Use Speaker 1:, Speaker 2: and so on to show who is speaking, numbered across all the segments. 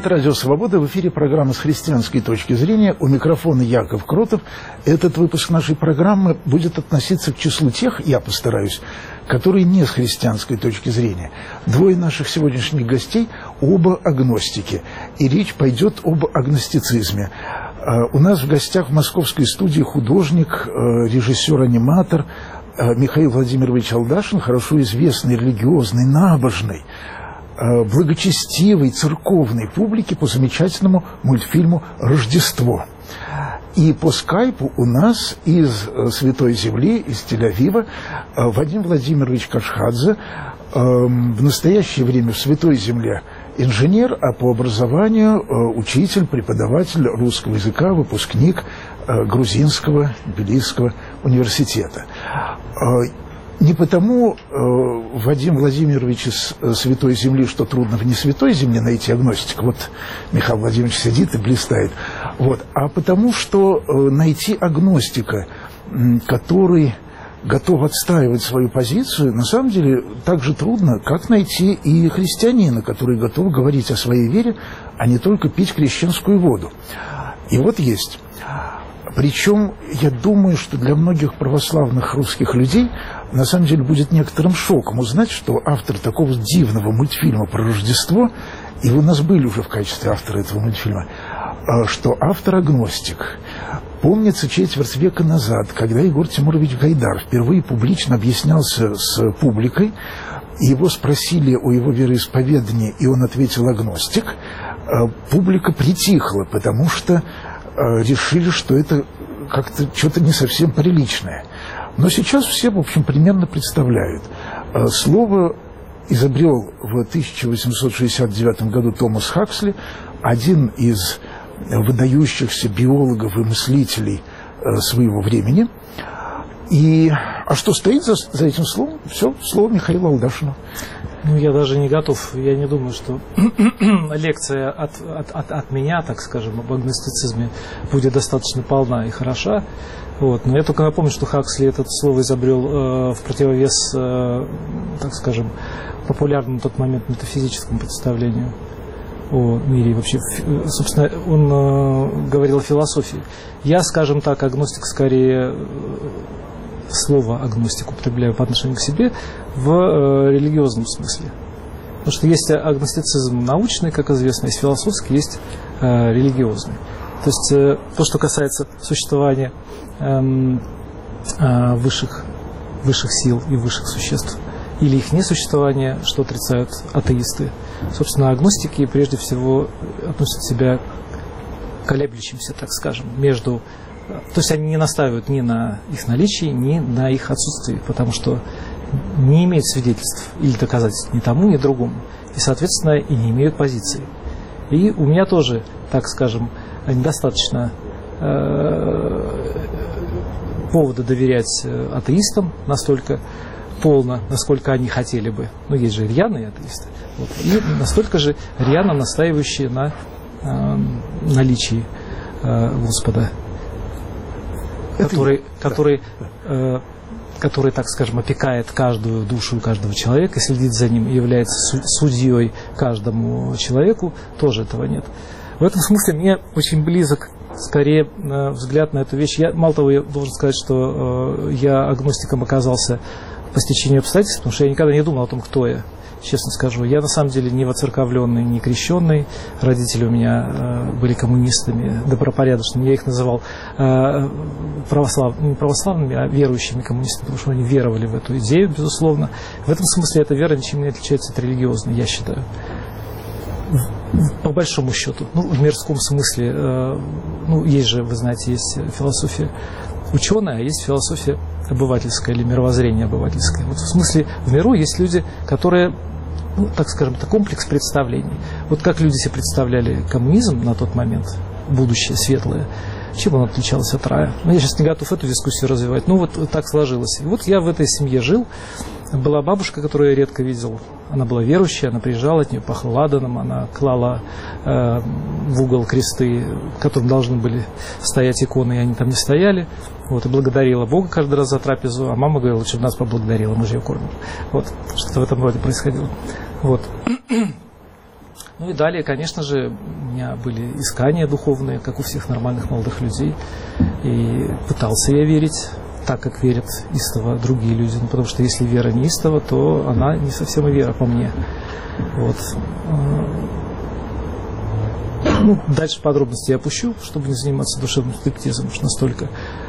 Speaker 1: Это «Радио Свобода». В эфире программа «С христианской точки зрения». У микрофона Яков Кротов. Этот выпуск нашей программы будет относиться к числу тех, я постараюсь, которые не с христианской точки зрения. Двое наших сегодняшних гостей оба агностики. И речь пойдет об агностицизме. У нас в гостях в московской студии художник, режиссер-аниматор Михаил Владимирович Алдашин, хорошо известный, религиозный, набожный, благочестивой церковной публике по замечательному мультфильму «Рождество». И по скайпу у нас из Святой Земли, из Тель-Авива, Вадим Владимирович Кашхадзе, в настоящее время в Святой Земле инженер, а по образованию учитель, преподаватель русского языка, выпускник Грузинского Тбилисского университета. Не потому, Вадим Владимирович из Святой Земли, что трудно в не Святой Земле найти агностика, вот Михаил Владимирович сидит и блистает, вот, а потому, что найти агностика, который готов отстаивать свою позицию, на самом деле так же трудно, как найти и христианина, который готов говорить о своей вере, а не только пить крещенскую воду. И вот есть. Причем, я думаю, что для многих православных русских людей на самом деле будет некоторым шоком узнать, что автор такого дивного мультфильма про Рождество, и вы у нас были уже в качестве автора этого мультфильма, что автор агностик. Помнится, четверть века назад, когда Егор Тимурович Гайдар впервые публично объяснялся с публикой, его спросили о его вероисповедании, и он ответил агностик, публика притихла, потому что решили, что это как-то что-то не совсем приличное. Но сейчас все, в общем, примерно представляют. Слово изобрел в 1869 году Томас Хаксли, один из выдающихся биологов и мыслителей своего времени. А что стоит за этим словом? Все, слово Михаила Алдашина.
Speaker 2: Ну, я даже не готов, я не думаю, что лекция от меня, так скажем, об агностицизме будет достаточно полна и хороша. Вот. Но я только напомню, что Хаксли это слово изобрел в противовес, так скажем, популярному на тот момент метафизическому представлению о мире. Вообще, собственно, он говорил о философии. Я, скажем так, агностик скорее... слово агностик употребляю по отношению к себе в религиозном смысле. Потому что есть агностицизм научный, как известно, есть философский, есть религиозный. То есть то, что касается существования высших сил и высших существ, или их несуществования, что отрицают атеисты. Собственно, агностики прежде всего относят себя к колеблющимся, так скажем, между... То есть они не настаивают ни на их наличии, ни на их отсутствии, потому что не имеют свидетельств или доказательств ни тому, ни другому. И, соответственно, и не имеют позиции. И у меня тоже, так скажем, недостаточно повода доверять атеистам настолько полно, насколько они хотели бы. Но есть же рьяные атеисты. Вот. И настолько же рьяно настаивающие на наличии Господа, который, так скажем, опекает каждую душу каждого человека, следит за ним и является судьей каждому человеку, тоже этого нет. В этом смысле мне очень близок, скорее, взгляд на эту вещь. Мало того, я должен сказать, что я агностиком оказался по стечению обстоятельств, потому что я никогда не думал о том, кто я. Честно скажу, я на самом деле не воцерковленный, не крещенный. Родители у меня были коммунистами, добропорядочными. Я их называл не православными, а верующими коммунистами, потому что они веровали в эту идею, безусловно. В этом смысле эта вера ничем не отличается от религиозной, я считаю. По большому счету. Ну, в мирском смысле, есть же, вы знаете, есть философия ученая, а есть философия обывательская или мировоззрение обывательское. Вот в смысле, в миру есть люди, которые, так скажем, это комплекс представлений. Вот как люди себе представляли коммунизм на тот момент, будущее светлое, чем он отличался от рая. Я сейчас не готов эту дискуссию развивать. Вот так сложилось. И вот я в этой семье жил. Была бабушка, которую я редко видел. Она была верующая, она приезжала, от нее пахло ладаном, она клала в угол кресты, в котором должны были стоять иконы, и они там не стояли. Вот, и благодарила Бога каждый раз за трапезу, а мама говорила, чтобы нас поблагодарила, мы же ее кормим. Вот, что-то в этом роде происходило. Вот. Ну и далее, конечно же, у меня были искания духовные, как у всех нормальных молодых людей. И пытался я верить так, как верят истово другие люди. Ну, потому что если вера не истова, то она не совсем и вера по мне. Вот. Ну, дальше подробности я опущу, чтобы не заниматься душевным стриптизом уж настолько.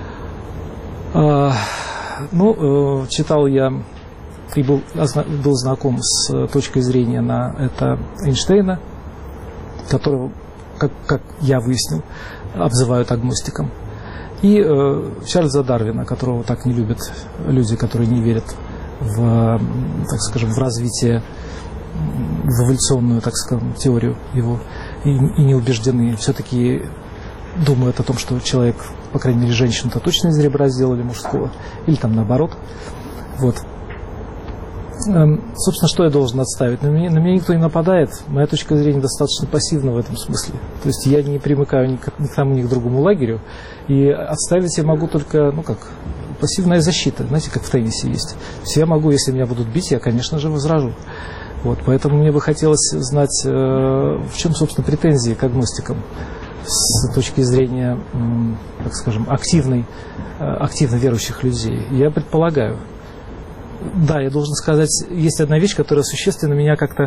Speaker 2: Читал я и был знаком с точкой зрения на это Эйнштейна, которого, как я выяснил, обзывают агностиком, и Чарльза Дарвина, которого так не любят люди, которые не верят в, так скажем, в развитие, в эволюционную, так скажем, теорию его, и не убеждены, все-таки думают о том, что человек, по крайней мере, женщину-то точно из ребра сделали мужского, или там наоборот. Вот. Собственно, что я должен отставить? На меня никто не нападает. Моя точка зрения достаточно пассивна в этом смысле. То есть я не примыкаю ни к тому, ни к другому лагерю. И отставить я могу только, пассивная защита. Знаете, как в теннисе есть. То есть я могу, если меня будут бить, я, конечно же, возражу. Вот, поэтому мне бы хотелось знать, в чем, собственно, претензии к агностикам с точки зрения, так скажем, активно верующих людей. Я предполагаю. Да, я должен сказать, есть одна вещь, которая существенно меня как-то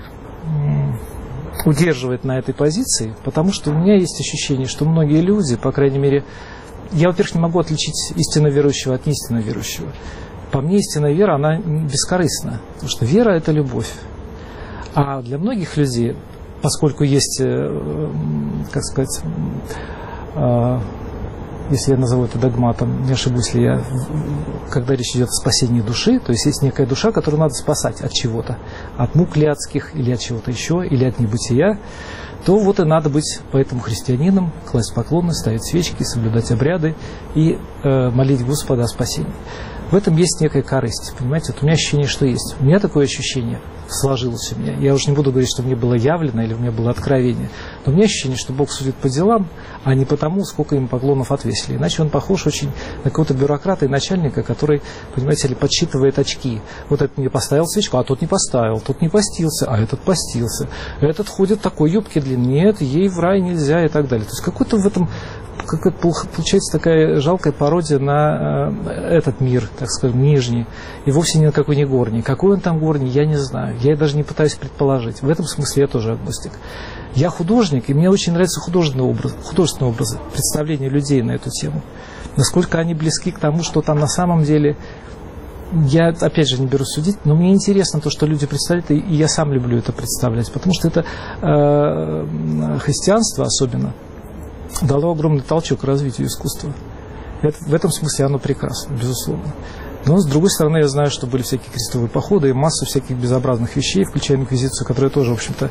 Speaker 2: удерживает на этой позиции, потому что у меня есть ощущение, что многие люди, по крайней мере, я, во-первых, не могу отличить истинно верующего от неистинно верующего. По мне, истинная вера, она бескорыстна, потому что вера – это любовь. А для многих людей, поскольку есть, как сказать, если я назову это догматом, не ошибусь ли я, когда речь идет о спасении души, то есть есть некая душа, которую надо спасать от чего-то, от мук адских или от чего-то еще, или от небытия, то вот и надо быть поэтому христианином, класть поклоны, ставить свечки, соблюдать обряды и молить Господа о спасении. В этом есть некая корысть, понимаете? Вот у меня ощущение, что есть. У меня такое ощущение сложилось у меня. Я уже не буду говорить, что мне было явлено или у меня было откровение. Но у меня ощущение, что Бог судит по делам, а не по тому, сколько ему поклонов отвесили. Иначе он похож очень на какого-то бюрократа и начальника, который, понимаете ли, подсчитывает очки. Вот этот мне поставил свечку, а тот не поставил, тот не постился, а этот постился. Этот ходит в такой юбке длинной, нет, ей в рай нельзя и так далее. То есть какой-то в этом... Получается такая жалкая пародия на этот мир, так скажем, нижний, и вовсе ни на какой не горний. Какой он там горний, я не знаю. Я даже не пытаюсь предположить. В этом смысле я тоже агностик. Я художник, и мне очень нравятся художественные образы, представления людей на эту тему. Насколько они близки к тому, что там на самом деле... Я, опять же, не берусь судить, но мне интересно то, что люди представляют, и я сам люблю это представлять, потому что это христианство особенно дало огромный толчок развитию искусства. В этом смысле оно прекрасно, безусловно. Но, с другой стороны, я знаю, что были всякие крестовые походы и масса всяких безобразных вещей, включая инквизицию, которая тоже, в общем-то,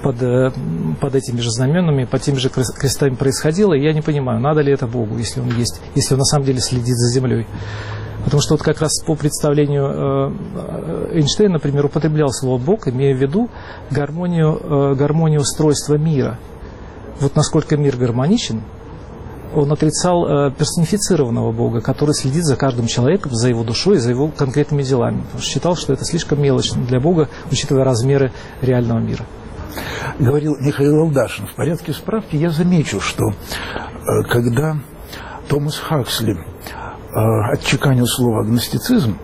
Speaker 2: под этими же знаменами, под теми же крестами происходила. И я не понимаю, надо ли это Богу, если он есть, если он на самом деле следит за землей. Потому что вот как раз по представлению Эйнштейн, например, употреблял слово «Бог», имея в виду гармонию устройства мира. Вот насколько мир гармоничен, он отрицал персонифицированного Бога, который следит за каждым человеком, за его душой, за его конкретными делами. Потому что считал, что это слишком мелочно для Бога, учитывая размеры реального мира.
Speaker 1: Говорил Михаил Алдашин. В порядке справки я замечу, что когда Томас Хаксли отчеканил слово «агностицизм»,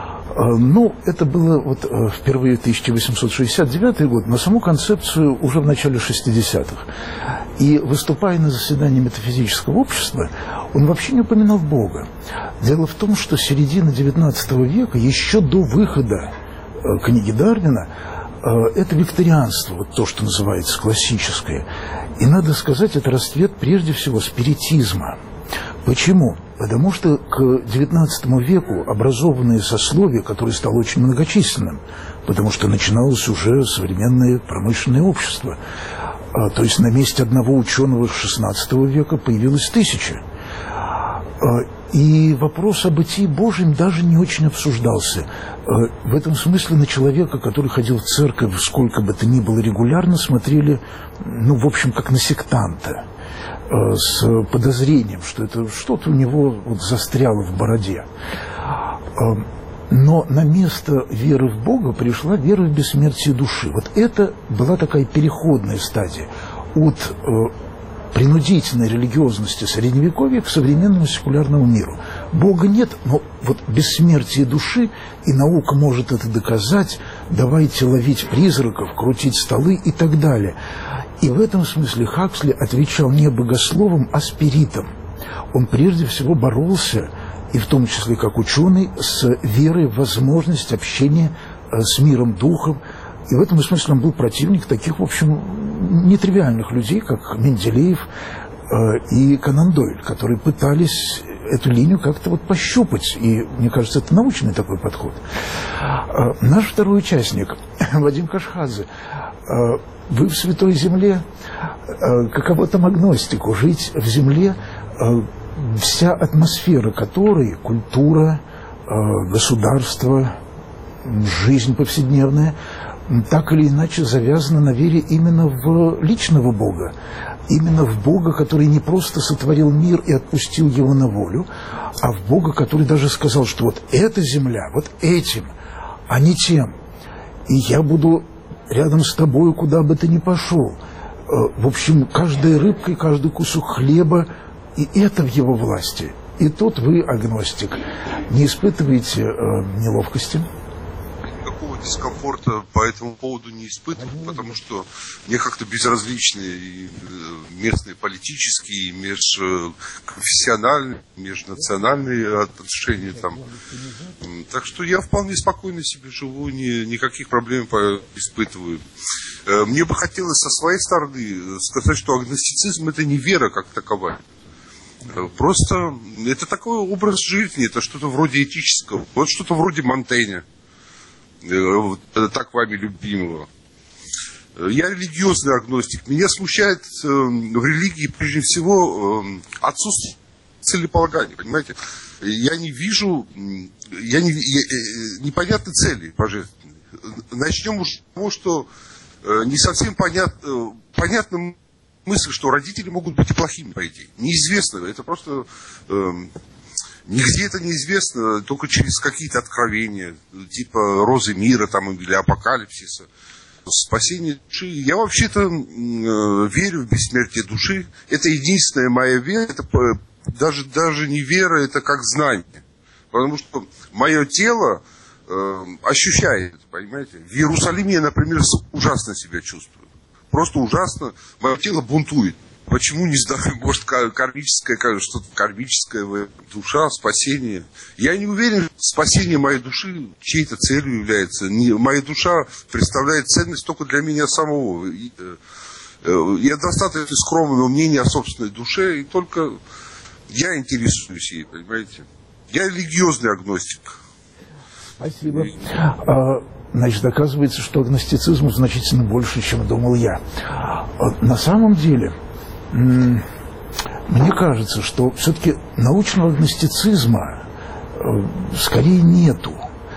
Speaker 1: это было впервые 1869 год, но саму концепцию уже в начале 60-х. И выступая на заседании метафизического общества, он вообще не упоминал Бога. Дело в том, что середина XIX века, еще до выхода книги Дарвина, это викторианство, вот то, что называется классическое. И, надо сказать, это расцвет прежде всего спиритизма. Почему? Потому что к XIX веку образованное сословие, которое стало очень многочисленным, потому что начиналось уже современное промышленное общество, то есть на месте одного ученого XVI века появилось 1000. И вопрос о бытии Божьем даже не очень обсуждался. В этом смысле на человека, который ходил в церковь, сколько бы то ни было регулярно, смотрели, в общем, как на сектанта, с подозрением, что это что-то у него застряло в бороде. Но на место веры в Бога пришла вера в бессмертие души. Вот это была такая переходная стадия от принудительной религиозности Средневековья к современному секулярному миру. Бога нет, но вот бессмертие души, и наука может это доказать, давайте ловить призраков, крутить столы и так далее. И в этом смысле Хаксли отвечал не богословом, а спиритом. Он прежде всего боролся, и в том числе как ученый, с верой в возможность общения с миром духов. И в этом смысле он был противник таких, в общем, нетривиальных людей, как Менделеев и Конан Дойль, которые пытались эту линию как-то вот пощупать. И, мне кажется, это научный такой подход. Наш второй участник, Вадим Кашхадзе, вы в Святой Земле, каково там агностику, жить в земле, вся атмосфера которой, культура, государство, жизнь повседневная, так или иначе завязана на вере именно в личного Бога, именно в Бога, который не просто сотворил мир и отпустил его на волю, а в Бога, который даже сказал, что вот эта земля, вот этим, а не тем, и я буду рядом с тобою, куда бы ты ни пошел. В общем, каждая рыбка и каждый кусок хлеба, и это в его власти. И тут вы, агностик, не испытываете неловкости?
Speaker 3: Дискомфорта по этому поводу не испытываю, потому что мне как-то безразличны и местные политические, и межконфессиональные, межнациональные отношения там. Так что я вполне спокойно себе живу, никаких проблем испытываю. Мне бы хотелось со своей стороны сказать, что агностицизм — это не вера как таковая. Просто это такой образ жизни, это что-то вроде этического, вот что-то вроде Монтэня, так вами любимого. Я религиозный агностик. Меня смущает в религии прежде всего отсутствие целеполагания, понимаете? Я не вижу, непонятны цели божественные. Начнем уж с того, что не совсем понятна мысль, что родители могут быть и плохими, по идее. Неизвестно, это просто... Нигде это неизвестно, только через какие-то откровения, типа «Розы мира» там, или «Апокалипсиса». Спасение души. Я вообще-то верю в бессмертие души. Это единственная моя вера. Это даже не вера, это как знание. Потому что мое тело ощущает, понимаете. В Иерусалиме я, например, ужасно себя чувствую. Просто ужасно. Мое тело бунтует. Почему, не знаю, может, кармическое, что-то кармическое, душа, спасение. Я не уверен, что спасение моей души чьей-то целью является. Моя душа представляет ценность только для меня самого. Я достаточно скромного мнения о собственной душе, и только я интересуюсь ей, понимаете. Я религиозный агностик.
Speaker 1: Спасибо. Значит, оказывается, что агностицизм значительно больше, чем думал я. На самом деле... Мне кажется, что все-таки научного агностицизма скорее нету.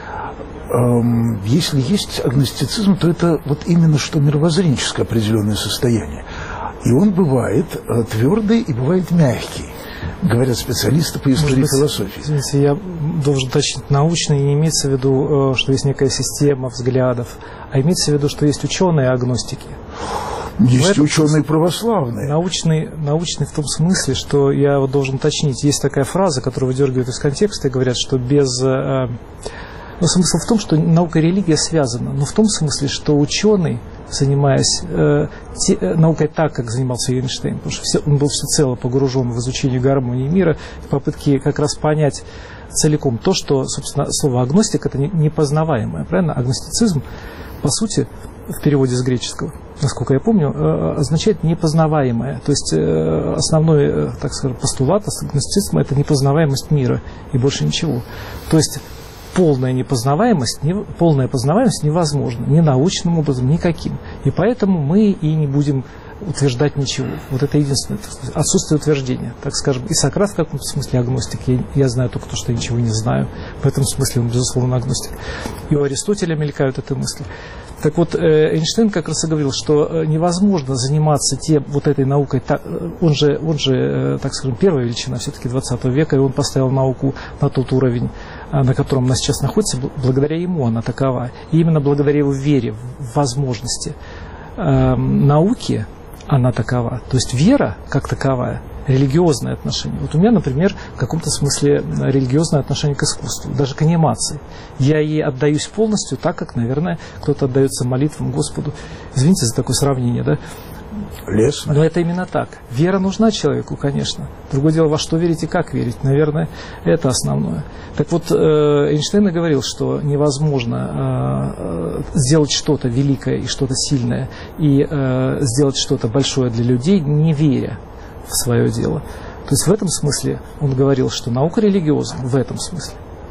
Speaker 1: Если есть агностицизм, то это вот именно что мировоззренческое определенное состояние. И он бывает твердый и бывает мягкий, говорят специалисты по истории философии.
Speaker 2: Извините, я должен уточнить, научный не имеется в виду, что есть некая система взглядов, а имеется в виду, что есть ученые-агностики.
Speaker 1: Есть ученые православные.
Speaker 2: Научный в том смысле, что я вот должен уточнить. Есть такая фраза, которую выдергивают из контекста и говорят, что без... Ну, смысл в том, что наука и религия связаны. Но в том смысле, что ученый, занимаясь наукой так, как занимался Эйнштейн, потому что он был всецело погружен в изучение гармонии мира, в попытке как раз понять целиком то, что, собственно, слово агностик — это непознаваемое. Правильно? Агностицизм, по сути, в переводе с греческого, насколько я помню, означает непознаваемое. То есть основной, так скажем, постулат агностицизма — это непознаваемость мира и больше ничего. То есть полная познаваемость невозможна ни научным образом, никаким. И поэтому мы и не будем утверждать ничего. Вот это единственное отсутствие утверждения, так скажем. И Сократ в каком-то смысле агностик. Я знаю только то, что я ничего не знаю. В этом смысле он, безусловно, агностик. И у Аристотеля мелькают эти мысли. Так вот, Эйнштейн как раз и говорил, что невозможно заниматься вот этой наукой. Он же, так скажем, первая величина все-таки 20 века, и он поставил науку на тот уровень на котором она сейчас находится, благодаря ему она такова. И именно благодаря его вере в возможности науки она такова. То есть вера как таковая, религиозное отношение. Вот у меня, например, в каком-то смысле религиозное отношение к искусству, даже к анимации. Я ей отдаюсь полностью, так как, наверное, кто-то отдается молитвам Господу. Извините за такое сравнение, да?
Speaker 1: Лестно.
Speaker 2: Но это именно так. Вера нужна человеку, конечно. Другое дело, во что верить и как верить. Наверное, это основное. Так вот, Эйнштейн говорил, что невозможно сделать что-то великое и что-то сильное, и сделать что-то большое для людей, не веря в свое дело. То есть в этом смысле он говорил, что наука религиозна. В этом смысле.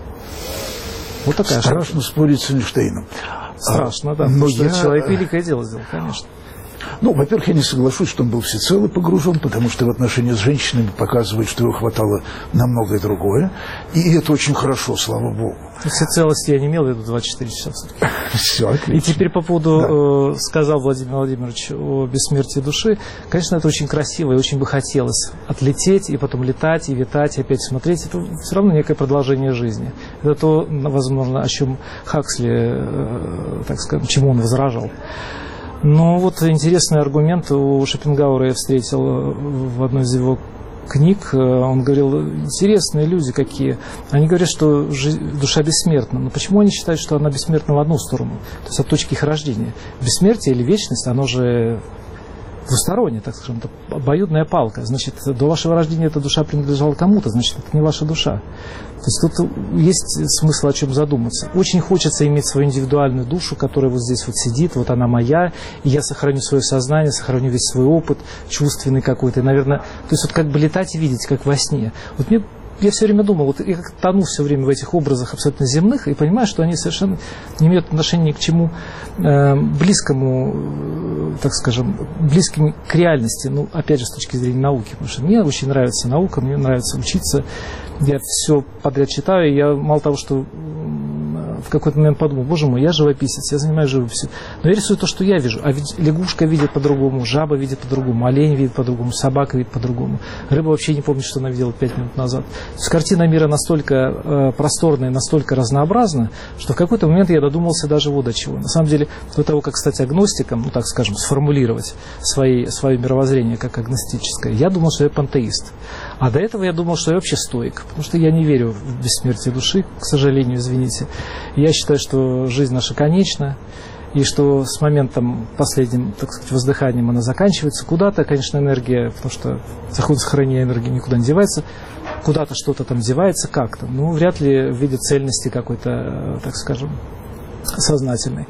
Speaker 2: Вот такая
Speaker 1: Страшно спорить с Эйнштейном.
Speaker 2: Страшно, да. Потому что человек великое дело сделал, конечно.
Speaker 1: Ну, во-первых, я не соглашусь, что он был всецело погружен, потому что в отношении с женщинами показывает, что его хватало на многое другое. И это очень хорошо, слава Богу.
Speaker 2: Всецелости я не имел в виду 24 часа в сутки.
Speaker 1: Все, отлично.
Speaker 2: И теперь по поводу, сказал Владимир Владимирович о бессмертии души. Конечно, это очень красиво, и очень бы хотелось отлететь, и потом летать, и витать, и опять смотреть. Это все равно некое продолжение жизни. Это то, возможно, о чем Хаксли, так скажем, чему он возражал. Но вот интересный аргумент у Шопенгауэра я встретил в одной из его книг. Он говорил, интересные люди какие. Они говорят, что душа бессмертна. Но почему они считают, что она бессмертна в одну сторону? То есть от точки их рождения. Бессмертие или вечность, оно же двустороннее, так скажем, это обоюдная палка. Значит, до вашего рождения эта душа принадлежала кому-то, значит, это не ваша душа. То есть тут есть смысл о чем задуматься. Очень хочется иметь свою индивидуальную душу, которая вот здесь вот сидит, вот она моя, и я сохраню свое сознание, сохраню весь свой опыт чувственный какой-то. И, наверное, то есть вот как бы летать и видеть, как во сне. Вот я все время думал, вот я как тону все время в этих образах абсолютно земных и понимаю, что они совершенно не имеют отношения ни к чему близкому, так скажем, близким к реальности, ну, опять же, с точки зрения науки, потому что мне очень нравится наука, мне нравится учиться, я все подряд читаю, и я мало того, что в какой-то момент подумал, боже мой, я живописец, я занимаюсь живописью, но я рисую то, что я вижу, а ведь лягушка видит по-другому, жаба видит по-другому, олень видит по-другому, собака видит по-другому, рыба вообще не помнит, что она видела 5 минут назад. То есть картина мира настолько просторная, настолько разнообразна, что в какой-то момент я додумался даже вот до чего. На самом деле, до того, как стать агностиком, ну так скажем, сформулировать свое мировоззрение как агностическое, я думал, что я пантеист. А до этого я думал, что я вообще стоик, потому что я не верю в бессмертие души, к сожалению, извините. Я считаю, что жизнь наша конечна, и что с моментом последним, так сказать, воздыханием она заканчивается. Куда-то, конечно, энергия, потому что заход сохранения энергии никуда не девается, куда-то что-то там девается как-то, но вряд ли в виде цельности какой-то, так скажем, сознательной.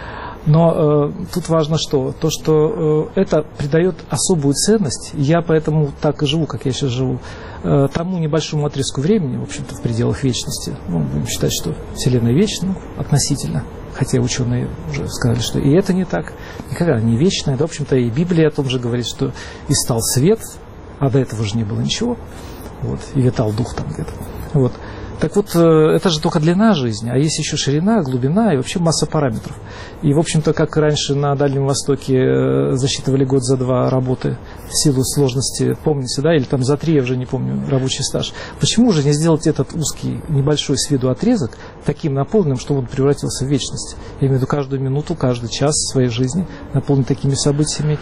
Speaker 2: Но тут важно что? То, что это придает особую ценность, и я поэтому так и живу, как я сейчас живу, тому небольшому отрезку времени, в общем-то, в пределах вечности. Ну, будем считать, что Вселенная вечна, относительно, хотя ученые уже сказали, что и это не так, никогда не вечная. Да, в общем-то, и Библия о том же говорит, что и стал свет, а до этого же не было ничего, вот, и витал дух там где-то. Вот. Так вот, это же только длина жизни, а есть еще ширина, глубина и вообще масса параметров. И, в общем-то, как раньше на Дальнем Востоке засчитывали год за 2 работы в силу сложности, помните, да, или там за 3, я уже не помню, рабочий стаж. Почему же не сделать этот узкий, небольшой с виду отрезок таким наполненным, чтобы он превратился в вечность? Я имею в виду каждую минуту, каждый час своей жизни наполнить такими событиями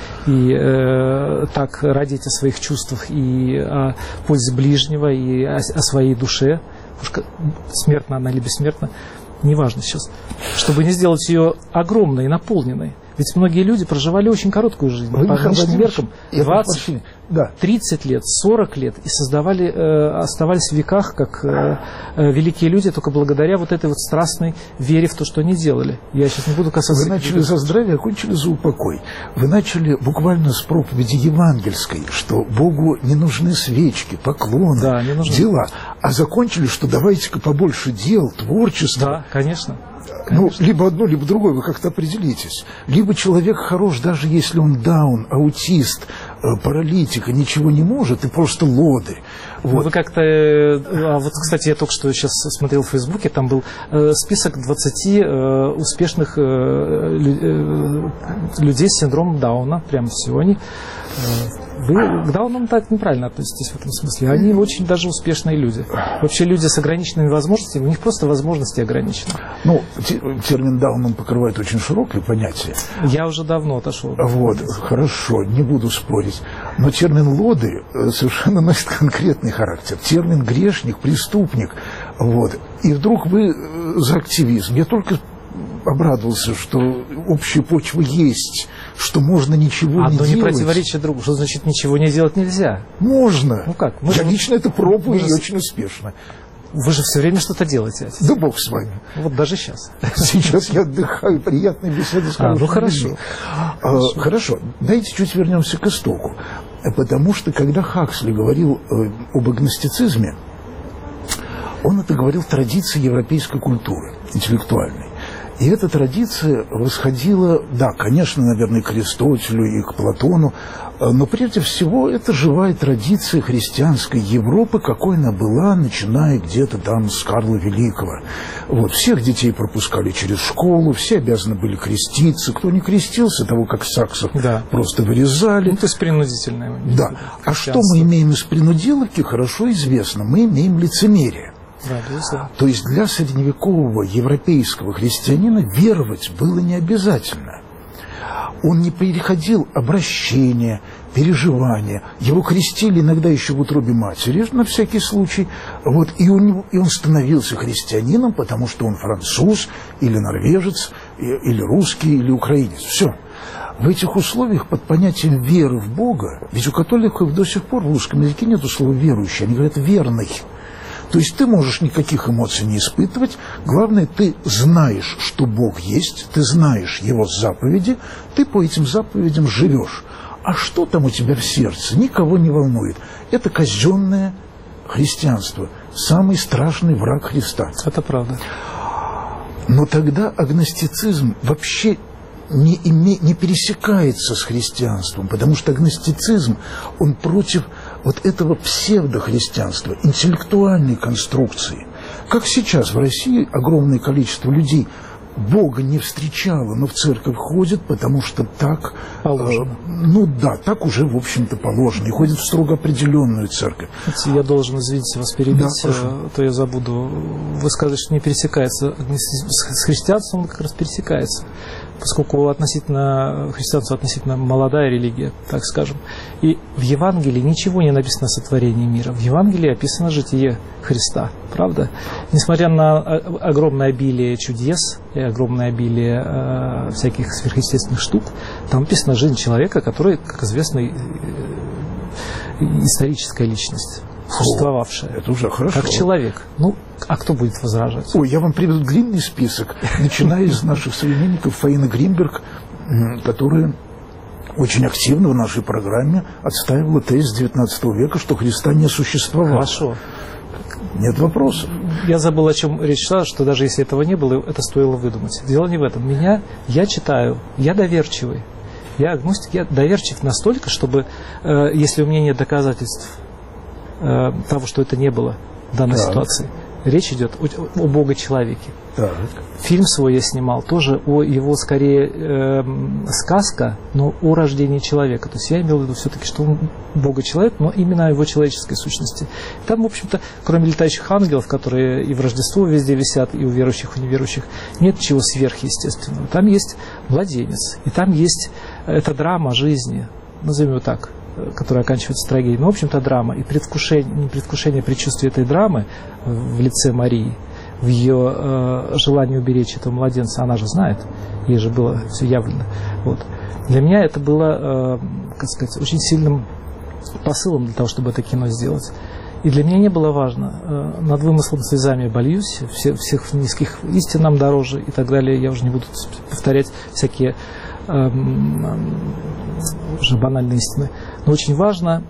Speaker 2: и так родить о своих чувствах и о пользе ближнего, и о своей душе. Смертна она или бессмертна, неважно сейчас, чтобы не сделать ее огромной и наполненной. Ведь многие люди проживали очень короткую жизнь, по нынешним меркам 20, 30 лет, 40 лет, и оставались в веках как великие люди, только благодаря вот этой вот страстной вере в то, что они делали. Я сейчас не буду касаться...
Speaker 1: Вы начали за здравие, окончили за упокой. Вы начали буквально с проповеди евангельской, что Богу не нужны свечки, поклоны,
Speaker 2: да, не нужны.
Speaker 1: Дела. А закончили, что давайте-ка побольше дел, творчества.
Speaker 2: Да, конечно.
Speaker 1: Ну, либо одно, либо другое, вы как-то определитесь. Либо человек хорош, даже если он даун, аутист, паралитик, ничего не может, и просто лодырь. Вот.
Speaker 2: Вы как-то... вот, кстати, я только что сейчас смотрел в Фейсбуке, там был список 20 успешных людей с синдромом Дауна, прямо сегодня. Вы к даунам так неправильно относитесь в этом смысле. Они очень даже успешные люди. Вообще люди с ограниченными возможностями, у них просто возможности ограничены.
Speaker 1: Ну, термин даун он покрывает очень широкое понятие.
Speaker 2: Я уже давно отошел.
Speaker 1: Вот, хорошо, не буду спорить. Но термин лоды совершенно носит конкретный характер. Термин грешник, преступник. Вот. И вдруг вы за активизм. Я только обрадовался, что общая почва есть, что можно ничего не делать.
Speaker 2: Одно не противоречит другу. Что значит ничего не делать нельзя?
Speaker 1: Можно.
Speaker 2: Ну как?
Speaker 1: Я лично это пробую и очень успешно.
Speaker 2: Вы же все время что-то делаете, отец.
Speaker 1: Да бог с вами.
Speaker 2: Вот даже сейчас.
Speaker 1: Сейчас я отдыхаю, приятная беседа с хорошим
Speaker 2: хорошо.
Speaker 1: Хорошо, дайте чуть вернемся к истоку. Потому что, когда Хаксли говорил об агностицизме, он это говорил в традиции европейской культуры, интеллектуальной. И эта традиция восходила, да, конечно, наверное, к Аристотелю и к Платону, но прежде всего это живая традиция христианской Европы, какой она была, начиная где-то там с Карла Великого. Вот, всех детей пропускали через школу, все обязаны были креститься. Кто не крестился, того, как саксов, просто вырезали.
Speaker 2: Ну, то есть принудительное.
Speaker 1: Да. А что мы имеем из принудиловки, хорошо известно. Мы имеем лицемерие.
Speaker 2: Да,
Speaker 1: то есть для средневекового европейского христианина веровать было не обязательно. Он не переходил обращение, переживания. Его крестили иногда еще в утробе матери, на всякий случай. Вот, и он становился христианином, потому что он француз, или норвежец, или русский, или украинец. Все. В этих условиях под понятием веры в Бога, ведь у католиков до сих пор в русском языке нет слова «верующий», они говорят «верный». То есть ты можешь никаких эмоций не испытывать, главное, ты знаешь, что Бог есть, ты знаешь Его заповеди, ты по этим заповедям живешь. А что там у тебя в сердце, никого не волнует. Это казенное христианство, самый страшный враг Христа.
Speaker 2: Это правда.
Speaker 1: Но тогда агностицизм вообще не пересекается с христианством, потому что агностицизм, он против вот этого псевдохристианства, интеллектуальной конструкции. Как сейчас в России огромное количество людей Бога не встречало, но в церковь ходит, потому что так положено. Так уже, в общем-то, положено. И ходит в строго определенную церковь.
Speaker 2: Я должен, извините, вас перебить, то я забуду. Вы сказали, что не пересекается с христианством, он как раз пересекается. Поскольку христианство относительно молодая религия, так скажем. И в Евангелии ничего не написано о сотворении мира. В Евангелии описано житие Христа, правда? Несмотря на огромное обилие чудес и огромное обилие всяких сверхъестественных штук, там описана жизнь человека, который, как известно, историческая личность, существовавшая.
Speaker 1: Это уже хорошо.
Speaker 2: Как человек. А кто будет возражать?
Speaker 1: Я вам приведу длинный список, начиная из наших современников Фаина Гринберг, которая очень активно в нашей программе отстаивала тезис XIX века, что Христа не существовало.
Speaker 2: Хорошо.
Speaker 1: Нет вопросов.
Speaker 2: Я забыл, о чем речь шла, что даже если этого не было, это стоило выдумать. Дело не в этом. Я читаю, я доверчивый. Я агностик, я доверчив настолько, чтобы, если у меня нет доказательств того, что это не было в данной ситуации, речь идет о Бога-человеке. Фильм свой я снимал тоже о его, скорее, сказка, но о рождении человека. То есть я имел в виду все-таки, что он Бога-человек, но именно о его человеческой сущности. Там, в общем-то, кроме летающих ангелов, которые и в Рождество везде висят, и у верующих, и у неверующих, нет ничего сверхъестественного. Там есть младенец, и там есть эта драма жизни, назовем ее так, которая оканчивается трагедией, но, в общем-то, драма. И предвкушение предчувствия этой драмы в лице Марии, в ее желании уберечь этого младенца, она же знает, ей же было все явлено. Вот. Для меня это было, как сказать, очень сильным посылом для того, чтобы это кино сделать. И для меня не было важно, над вымыслом слезами обольюсь, всех низких истин нам дороже и так далее. Я уже не буду повторять всякие уже банальные истины. Но очень важно,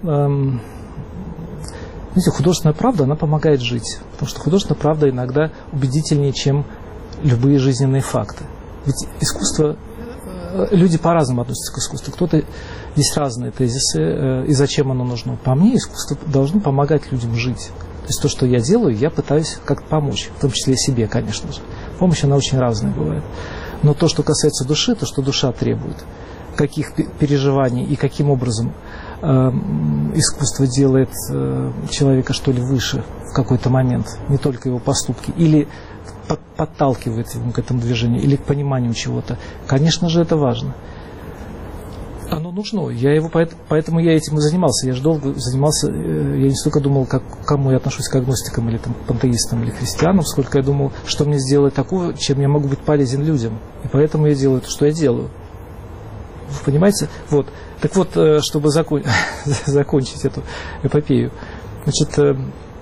Speaker 2: знаете, художественная правда, она помогает жить. Потому что художественная правда иногда убедительнее, чем любые жизненные факты. Ведь искусство, люди по-разному относятся к искусству. Кто-то, есть разные тезисы, и зачем оно нужно. По мне, искусство должно помогать людям жить. То есть то, что я делаю, я пытаюсь как-то помочь. В том числе и себе, конечно же. Помощь, она очень разная бывает. Но то, что касается души, то, что душа требует, каких переживаний и каким образом искусство делает человека, что ли, выше в какой-то момент, не только его поступки, или подталкивает его к этому движению, или к пониманию чего-то. Конечно же, это важно. Оно нужно. Поэтому я этим и занимался. Я же долго занимался, я не столько думал, к кому я отношусь, к агностикам, или там, пантеистам, или христианам, сколько я думал, что мне сделать такого, чем я могу быть полезен людям. И поэтому я делаю то, что я делаю. Вы понимаете? Вот. Так вот, чтобы закончить эту эпопею. Значит,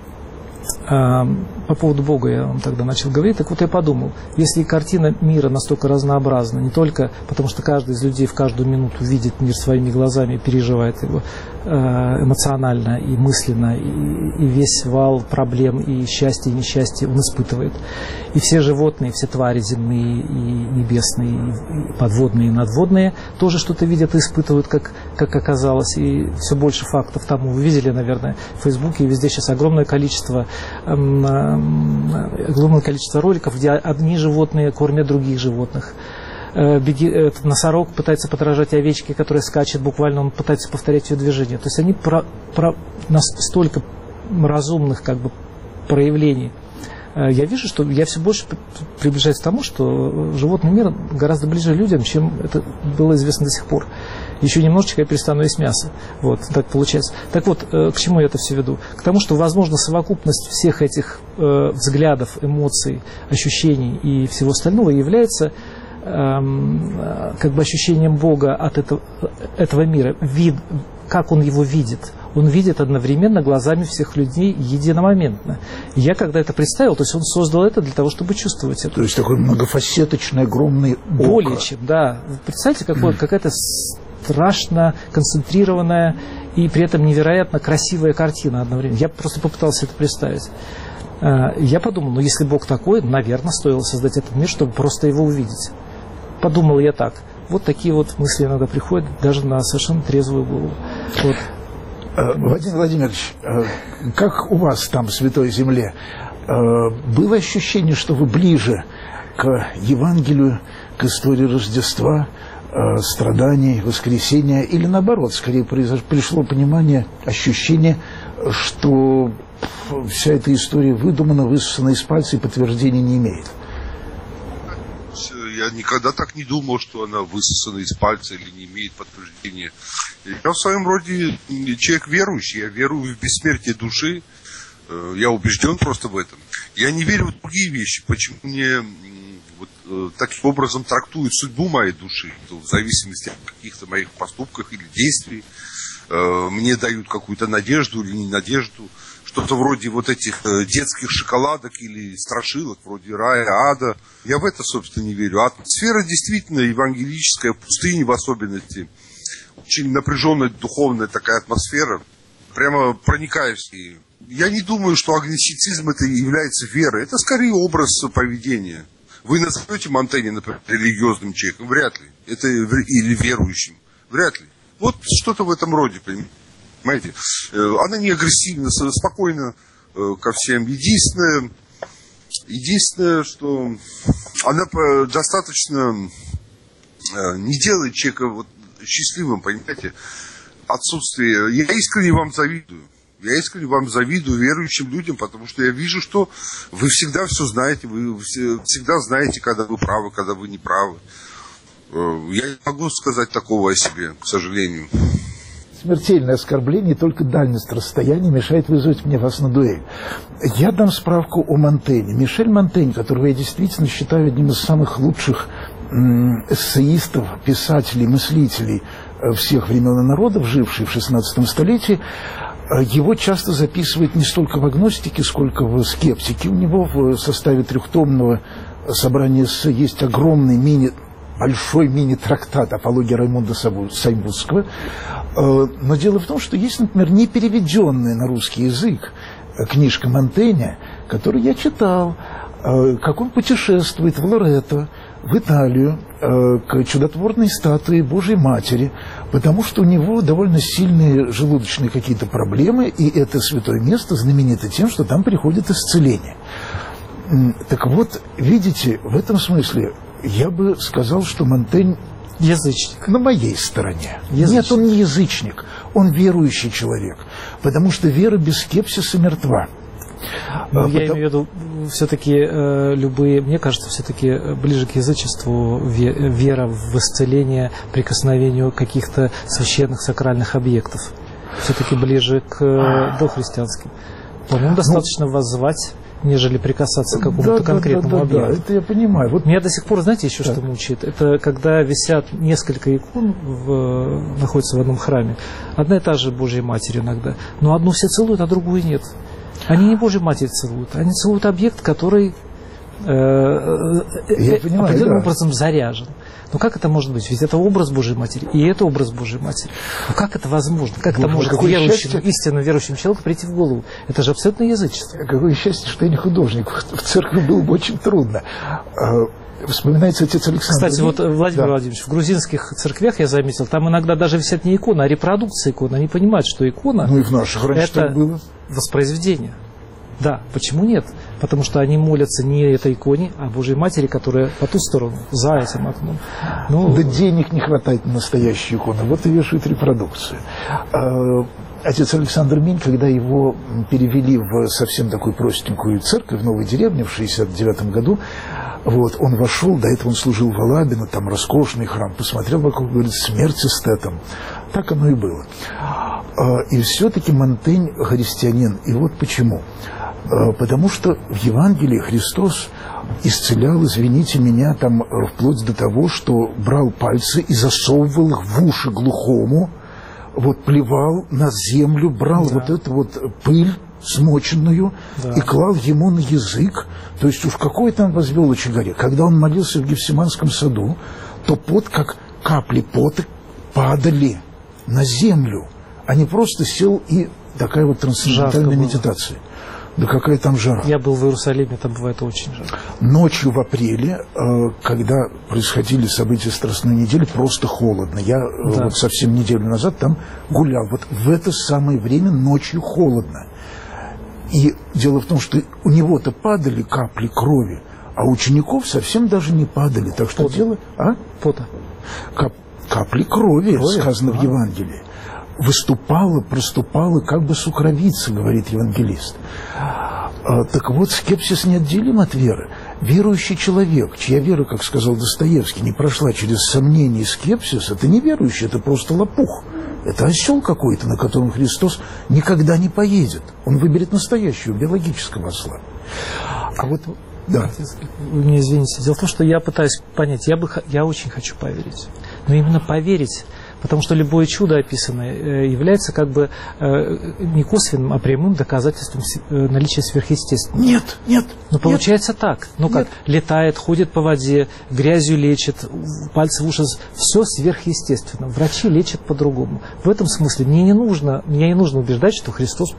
Speaker 2: по поводу Бога я вам тогда начал говорить. Так вот я подумал, если картина мира настолько разнообразна, не только потому, что каждый из людей в каждую минуту видит мир своими глазами, переживает его эмоционально и мысленно, и весь вал проблем и счастья, и несчастья он испытывает. И все животные, все твари земные, и небесные, и подводные, и надводные тоже что-то видят и испытывают, как оказалось. И все больше фактов тому. Вы видели, наверное, в Фейсбуке, и везде сейчас огромное количество роликов, где одни животные кормят других животных. Носорог пытается подражать овечке, которая скачет, буквально он пытается повторять ее движение. То есть они настолько разумных как бы проявлений. Я вижу, что я все больше приближаюсь к тому, что животный мир гораздо ближе людям, чем это было известно до сих пор. Еще немножечко я перестану есть мясо. Вот, так получается. Так вот, к чему я это все веду? К тому, что, возможно, совокупность всех этих взглядов, эмоций, ощущений и всего остального является как бы ощущением Бога от этого мира. Как он его видит. Он видит одновременно глазами всех людей единомоментно. И я когда это представил, то есть он создал это для того, чтобы чувствовать это.
Speaker 1: То есть такой многофасеточный, огромный око.
Speaker 2: Более чем, да. Представьте, какая-то страшно концентрированная и при этом невероятно красивая картина одновременно. Я просто попытался это представить. Я подумал, если Бог такой, наверное, стоило создать этот мир, чтобы просто его увидеть. Подумал я так. Вот такие вот мысли иногда приходят даже на совершенно трезвую голову. Вот.
Speaker 1: Владимир Владимирович, как у вас там в Святой Земле? Было ощущение, что вы ближе к Евангелию, к истории Рождества, страданий, воскресения, или наоборот, скорее пришло понимание, ощущение, что вся эта история выдумана, высосана из пальца и подтверждения не имеет?
Speaker 3: Я никогда так не думал, что она высосана из пальца или не имеет подтверждения. Я в своем роде человек верующий, я верую в бессмертие души, я убежден просто в этом. Я не верю в другие вещи, почему мне таким образом трактуют судьбу моей души, в зависимости от каких-то моих поступков или действий. Мне дают какую-то надежду или не надежду, что-то вроде вот этих детских шоколадок или страшилок, вроде рая, ада. Я в это, собственно, не верю. Атмосфера действительно евангелическая, пустыни в особенности. Очень напряженная духовная такая атмосфера. Прямо проникаешь. Я не думаю, что агностицизм это является верой. Это скорее образ поведения. Вы назовете Монтэня, например, религиозным человеком? Вряд ли. Это или верующим? Вряд ли. Вот что-то в этом роде, понимаете? Она не агрессивна, спокойна ко всем. Единственное, что она достаточно не делает человека счастливым, понимаете? Отсутствие. Я искренне вам завидую. Я искренне вам завидую, верующим людям, потому что я вижу, что вы всегда все знаете, вы всегда знаете, когда вы правы, когда вы не правы. Я не могу сказать такого о себе, к сожалению.
Speaker 1: Смертельное оскорбление, только дальность расстояния мешает вызвать мне вас на дуэль. Я дам справку о Монтэне. Мишель Монтень, которого я действительно считаю одним из самых лучших эссеистов, писателей, мыслителей всех времен и народов, живший в 16 столетии, его часто записывают не столько в агностике, сколько в скептике. У него в составе трехтомного собрания есть огромный большой мини-трактат «Апология Раймонда Сайнбургского». Но дело в том, что есть, например, не переведенная на русский язык книжка Монтэня, которую я читал, как он путешествует в Лоретто, в Италию, к чудотворной статуе Божьей Матери, потому что у него довольно сильные желудочные какие-то проблемы, и это святое место знаменито тем, что там приходит исцеление. Так вот, видите, в этом смысле я бы сказал, что Монтень
Speaker 2: язычник.
Speaker 1: На моей стороне.
Speaker 2: Язычник.
Speaker 1: Нет, он не язычник. Он верующий человек, потому что вера без скепсиса мертва.
Speaker 2: Я имею в виду, все-таки любые, мне кажется, все-таки ближе к язычеству вера в исцеление, прикосновению каких-то священных сакральных объектов. Все-таки ближе к дохристианским. По-моему, достаточно воззвать, нежели прикасаться к какому-то конкретному объекту.
Speaker 1: Да, это я понимаю. Вот...
Speaker 2: Меня до сих пор, знаете, еще что мучает? Это когда висят несколько икон, находятся в одном храме. Одна и та же Божья Матерь иногда. Но одну все целуют, а другую нет. Они не Божью Матерь целуют, они целуют объект, который определенным образом заряжен. Но как это может быть? Ведь это образ Божьей Матери, и это образ Божьей Матери. Но как это возможно? Как это может верующему, истинно верующему человеку прийти в голову? Это же абсолютно язычество.
Speaker 1: Какое счастье, что я не художник. В церкви было бы очень трудно. Вспоминается отец Александр.
Speaker 2: Кстати, вот, Владимир Владимирович, в грузинских церквях, я заметил, там иногда даже висят не иконы, а репродукции иконы. Они понимают, что икона
Speaker 1: и в наших раньше
Speaker 2: это
Speaker 1: так было.
Speaker 2: Воспроизведение. Да, почему нет? Потому что они молятся не этой иконе, а Божьей Матери, которая по ту сторону, за этим окном.
Speaker 1: Да денег не хватает на настоящую икону, вот и вешают репродукцию. Отец Александр Минь, когда его перевели в совсем такую простенькую церковь в Новой деревне в 1969 году, вот, он вошел, до этого он служил в Алабино, там роскошный храм, посмотрел вокруг, говорит, смерть эстетам. Так оно и было. И все-таки Монтень христианин. И вот почему. Потому что в Евангелии Христос исцелял, извините меня, там вплоть до того, что брал пальцы и засовывал их в уши глухому, вот плевал на землю, брал вот эту вот пыль смоченную и клал ему на язык. То есть уж какой там возвел очи горе. Когда он молился в Гефсиманском саду, то пот, как капли пота, падали на землю, а не просто сел и такая вот трансцендентальная медитация. Да какая там жара.
Speaker 2: Я был в Иерусалиме, там бывает очень жарко.
Speaker 1: Ночью в апреле, когда происходили события Страстной недели, просто холодно. Я вот совсем неделю назад там гулял. Вот в это самое время ночью холодно. И дело в том, что у него-то падали капли крови, а у учеников совсем даже не падали. Так что дело...
Speaker 2: Пота.
Speaker 1: Капли крови, сказано в Евангелии. Выступала, проступала, как бы сукровица, говорит евангелист. Так вот, скепсис неотделим от веры. Верующий человек, чья вера, как сказал Достоевский, не прошла через сомнение и скепсис, это не верующий, это просто лопух. Это осел какой-то, на котором Христос никогда не поедет. Он выберет настоящего биологического осла. А вот... Да.
Speaker 2: Вы меня извините. Дело в том, что я пытаюсь понять, я очень хочу поверить. Но именно поверить, потому что любое чудо описанное является как бы не косвенным, а прямым доказательством наличия сверхъестественного.
Speaker 1: Нет.
Speaker 2: Но получается так. Ну как, летает, ходит по воде, грязью лечит, пальцы в уши, все сверхъестественно. Врачи лечат по-другому. В этом смысле мне не нужно убеждать, что Христос...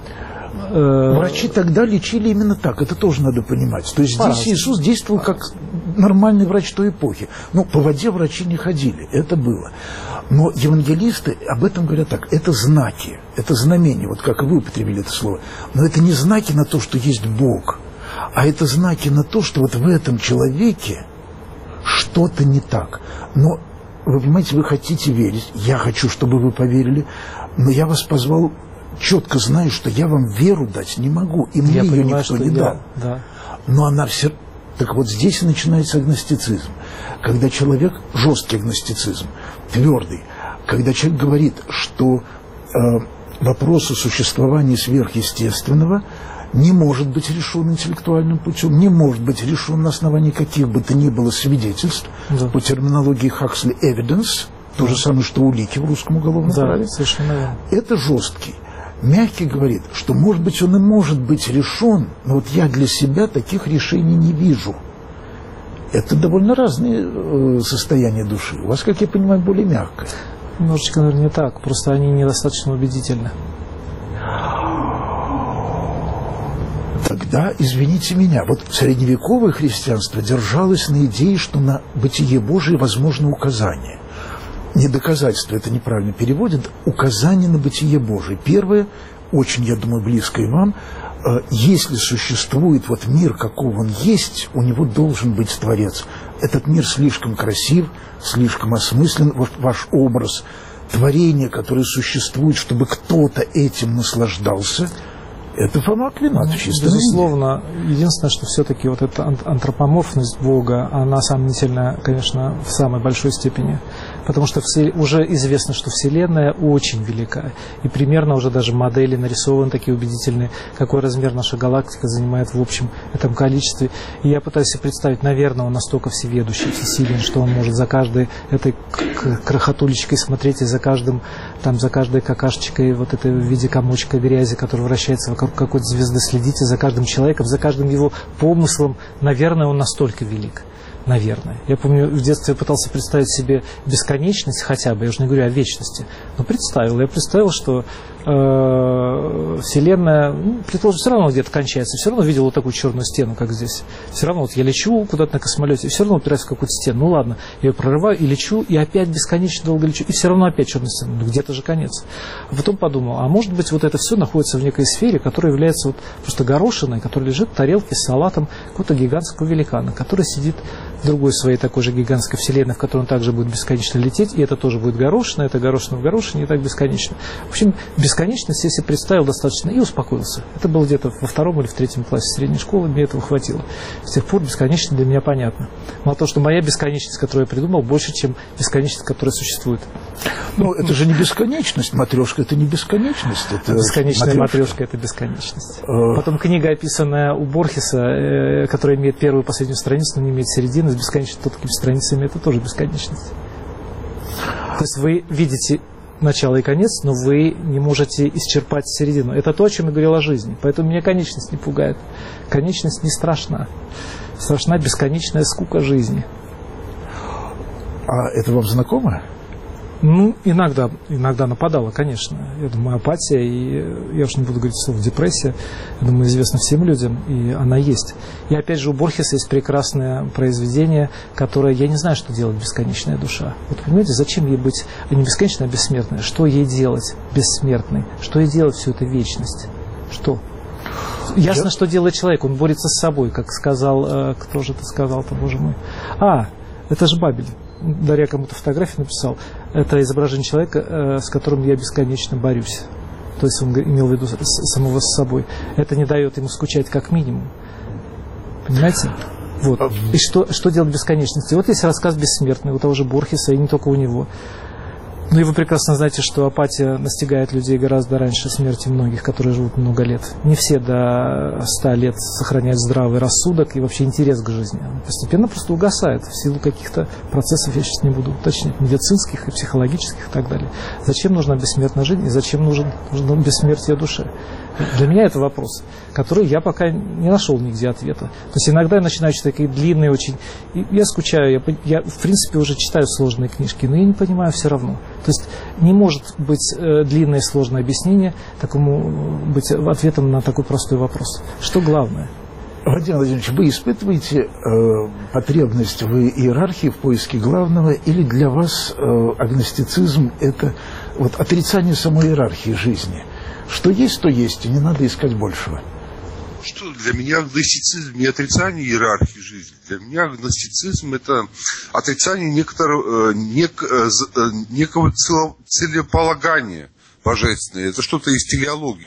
Speaker 1: Врачи тогда лечили именно так, это тоже надо понимать. То есть здесь Иисус действовал как нормальный врач той эпохи. Ну, по воде врачи не ходили, это было. Но евангелисты об этом говорят так, это знаки, это знамения, вот как и вы употребили это слово. Но это не знаки на то, что есть Бог, а это знаки на то, что вот в этом человеке что-то не так. Но, вы понимаете, вы хотите верить, я хочу, чтобы вы поверили, но я вас позвал... четко знаю, что я вам веру дать не могу, и мне ее никто не дал. Но она все... Так вот здесь и начинается агностицизм. Когда человек, жесткий агностицизм, твердый, когда человек говорит, что вопрос о существовании сверхъестественного не может быть решен интеллектуальным путем, не может быть решен на основании каких бы то ни было свидетельств, по терминологии Хаксли evidence, то же самое, что улики в русском уголовном праве. Это жесткий. Мягкий говорит, что, может быть, он и может быть решен, но вот я для себя таких решений не вижу. Это довольно разные состояния души. У вас, как я понимаю, более мягкое.
Speaker 2: Немножечко, наверное, не так. Просто они недостаточно убедительны.
Speaker 1: Тогда, извините меня, вот средневековое христианство держалось на идее, что на бытие Божие возможно указание. Не доказательство, это неправильно переводят, указание на бытие Божие. Первое, очень, я думаю, близкое вам, если существует вот мир, каков он есть, у него должен быть Творец. Этот мир слишком красив, слишком осмыслен, вот ваш образ творения, которые существуют, чтобы кто-то этим наслаждался, это Фома Аквинатов, чисто.
Speaker 2: Безусловно. Единственное, что все-таки вот эта антропоморфность Бога, она сомнительна, конечно, в самой большой степени. Потому что уже известно, что Вселенная очень велика. И примерно уже даже модели нарисованы такие убедительные, какой размер наша галактика занимает в общем этом количестве. И я пытаюсь себе представить, наверное, он настолько всеведущий, всесилен, что он может за каждой этой крохотулечкой смотреть и за каждой какашечкой вот этой в виде комочка грязи, который вращается вокруг какой-то звезды, следить, и за каждым человеком, за каждым его помыслом. Наверное, он настолько велик. Наверное. Я помню, в детстве я пытался представить себе бесконечность хотя бы, я уже не говорю о вечности, но Я представил, что Вселенная, предположим, все равно где-то кончается, все равно видел вот такую черную стену, как здесь. Все равно вот я лечу куда-то на космолете, и все равно упираюсь в какую-то стену. Ну ладно, я ее прорываю и лечу, и опять бесконечно долго лечу, и все равно опять черная стена. Ну где-то же конец. А потом подумал, а может быть вот это все находится в некой сфере, которая является вот просто горошиной, которая лежит в тарелке с салатом какого-то гигантского великана, который сидит в другой своей такой же гигантской вселенной, в которой он также будет бесконечно лететь, и это тоже будет горошина, это горошина в горошине, и так бесконечно. В общем, бесконечность я себе представил достаточно и успокоился. Это было где-то во 2 или в 3 классе средней школы, мне этого хватило. С тех пор бесконечность для меня понятна. Мало того, что моя бесконечность, которую я придумал, больше, чем бесконечность, которая существует.
Speaker 1: Ну, это же не бесконечность, матрешка, это не бесконечность. Это
Speaker 2: бесконечная матрешка, это бесконечность. Потом книга, описанная у Борхеса, которая имеет первую и последнюю страницу, но не имеет середины, с бесконечными страницами, это тоже бесконечность. То есть вы видите начало и конец, но вы не можете исчерпать середину. Это то, о чем я говорил о жизни. Поэтому меня конечность не пугает. Конечность не страшна. Страшна бесконечная скука жизни.
Speaker 1: А это вам знакомо?
Speaker 2: Ну, иногда нападала, конечно. Я думаю, апатия, и я уж не буду говорить слово депрессия, я думаю, известно всем людям, и она есть. И опять же, у Борхеса есть прекрасное произведение, которое, я не знаю, что делать бесконечная душа. Вот понимаете, зачем ей быть не бесконечной, а бессмертной? Что ей делать бессмертной? Что ей делать всю эту вечность? Что? Ясно, что делает человек, он борется с собой, как сказал, кто же это сказал-то, боже мой? Это же Бабель. Дарья кому-то фотографию написал, это изображение человека, с которым я бесконечно борюсь. То есть он имел в виду самого с собой. Это не дает ему скучать как минимум. Понимаете? Вот. И что делать бесконечности? Вот есть рассказ «Бессмертный» у того же Борхеса, и не только у него. Ну и вы прекрасно знаете, что апатия настигает людей гораздо раньше смерти многих, которые живут много лет. Не все до 100 лет сохраняют здравый рассудок и вообще интерес к жизни. Он постепенно просто угасает в силу каких-то процессов, я сейчас не буду уточнять, медицинских и психологических и так далее. Зачем нужна бессмертная жизнь и зачем нужно бессмертие души? Для меня это вопрос, который я пока не нашел нигде ответа. То есть иногда я начинаю читать такие длинные очень... Я скучаю, я в принципе уже читаю сложные книжки, но я не понимаю все равно. То есть не может быть длинное и сложное объяснение быть ответом на такой простой вопрос. Что главное?
Speaker 1: Владимир Владимирович, вы испытываете потребность в иерархии, в поиске главного, или для вас агностицизм – это вот отрицание самой иерархии жизни? Что есть, то есть, и не надо искать большего.
Speaker 3: Что для меня агностицизм не отрицание иерархии жизни. Для меня агностицизм – это отрицание некого целеполагания божественного. Это что-то из телеологии.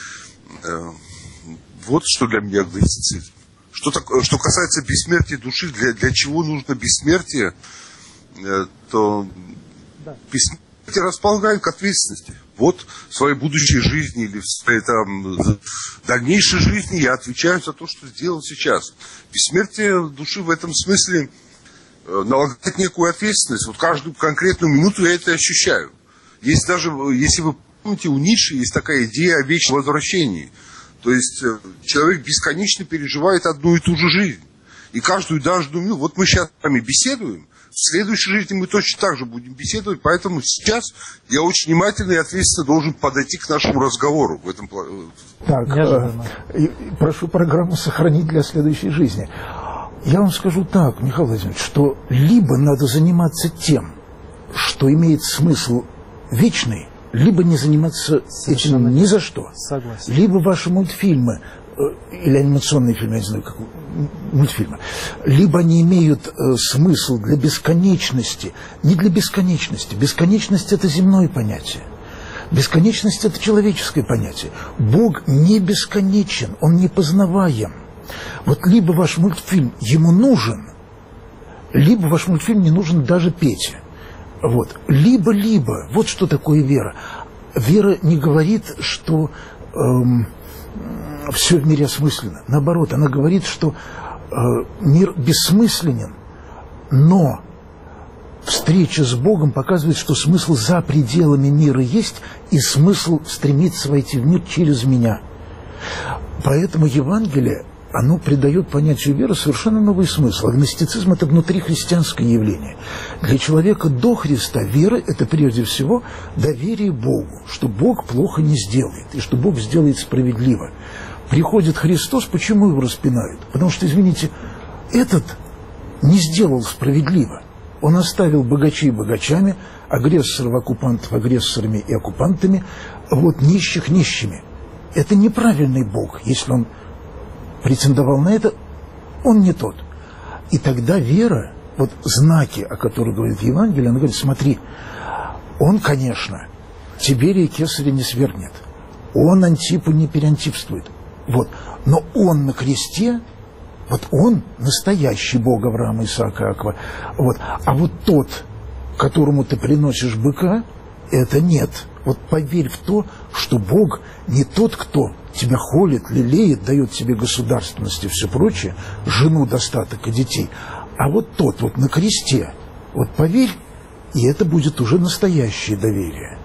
Speaker 3: Вот что для меня агностицизм. Что касается бессмертия души, для чего нужно бессмертие, то бессмертие располагает к ответственности. Вот в своей будущей жизни или в своей дальнейшей жизни я отвечаю за то, что сделал сейчас. Бессмертие души в этом смысле налагает некую ответственность. Вот каждую конкретную минуту я это ощущаю. Есть даже, если вы помните, у Ницше есть такая идея о вечном возвращении. То есть человек бесконечно переживает одну и ту же жизнь. И каждую минуту, вот мы сейчас с вами беседуем, в следующей жизни мы точно так же будем беседовать, поэтому сейчас я очень внимательно и ответственно должен подойти к нашему разговору в этом плане.
Speaker 1: Так, прошу программу сохранить для следующей жизни. Я вам скажу так, Михаил Владимирович, что либо надо заниматься тем, что имеет смысл вечный, либо не заниматься этим ни за что.
Speaker 2: Согласен.
Speaker 1: Либо ваши мультфильмы или анимационные фильмы, я не знаю, как мультфильмы, либо они имеют смысл для бесконечности, не для бесконечности. Бесконечность – это земное понятие. Бесконечность – это человеческое понятие. Бог не бесконечен, Он непознаваем. Вот либо ваш мультфильм ему нужен, либо ваш мультфильм не нужен даже Пете. Вот. Либо. Вот что такое вера. Вера не говорит, что все в мире осмысленно. Наоборот, она говорит, что мир бессмысленен, но встреча с Богом показывает, что смысл за пределами мира есть, и смысл стремится войти в мир через меня. Поэтому Евангелие, оно придает понятию веры совершенно новый смысл. Агностицизм – это внутрихристианское явление. Для человека до Христа вера – это прежде всего доверие Богу, что Бог плохо не сделает, и что Бог сделает справедливо. Приходит Христос, почему его распинают? Потому что, извините, этот не сделал справедливо. Он оставил богачей богачами, агрессоров-оккупантов агрессорами и оккупантами, вот нищих нищими. Это неправильный Бог. Если он претендовал на это, он не тот. И тогда вера, вот знаки, о которых говорит Евангелие, она говорит, смотри, он, конечно, Тиберия Кесаря не свергнет, он Антипу не переантипствует, вот, но он на кресте, вот он настоящий Бог Авраама, Исаака, Иакова, вот, а вот тот, которому ты приносишь быка, это нет. Вот поверь в то, что Бог не тот, кто тебя холит, лелеет, дает тебе государственность и все прочее, жену, достаток и детей, а вот тот вот на кресте, вот поверь, и это будет уже настоящее доверие.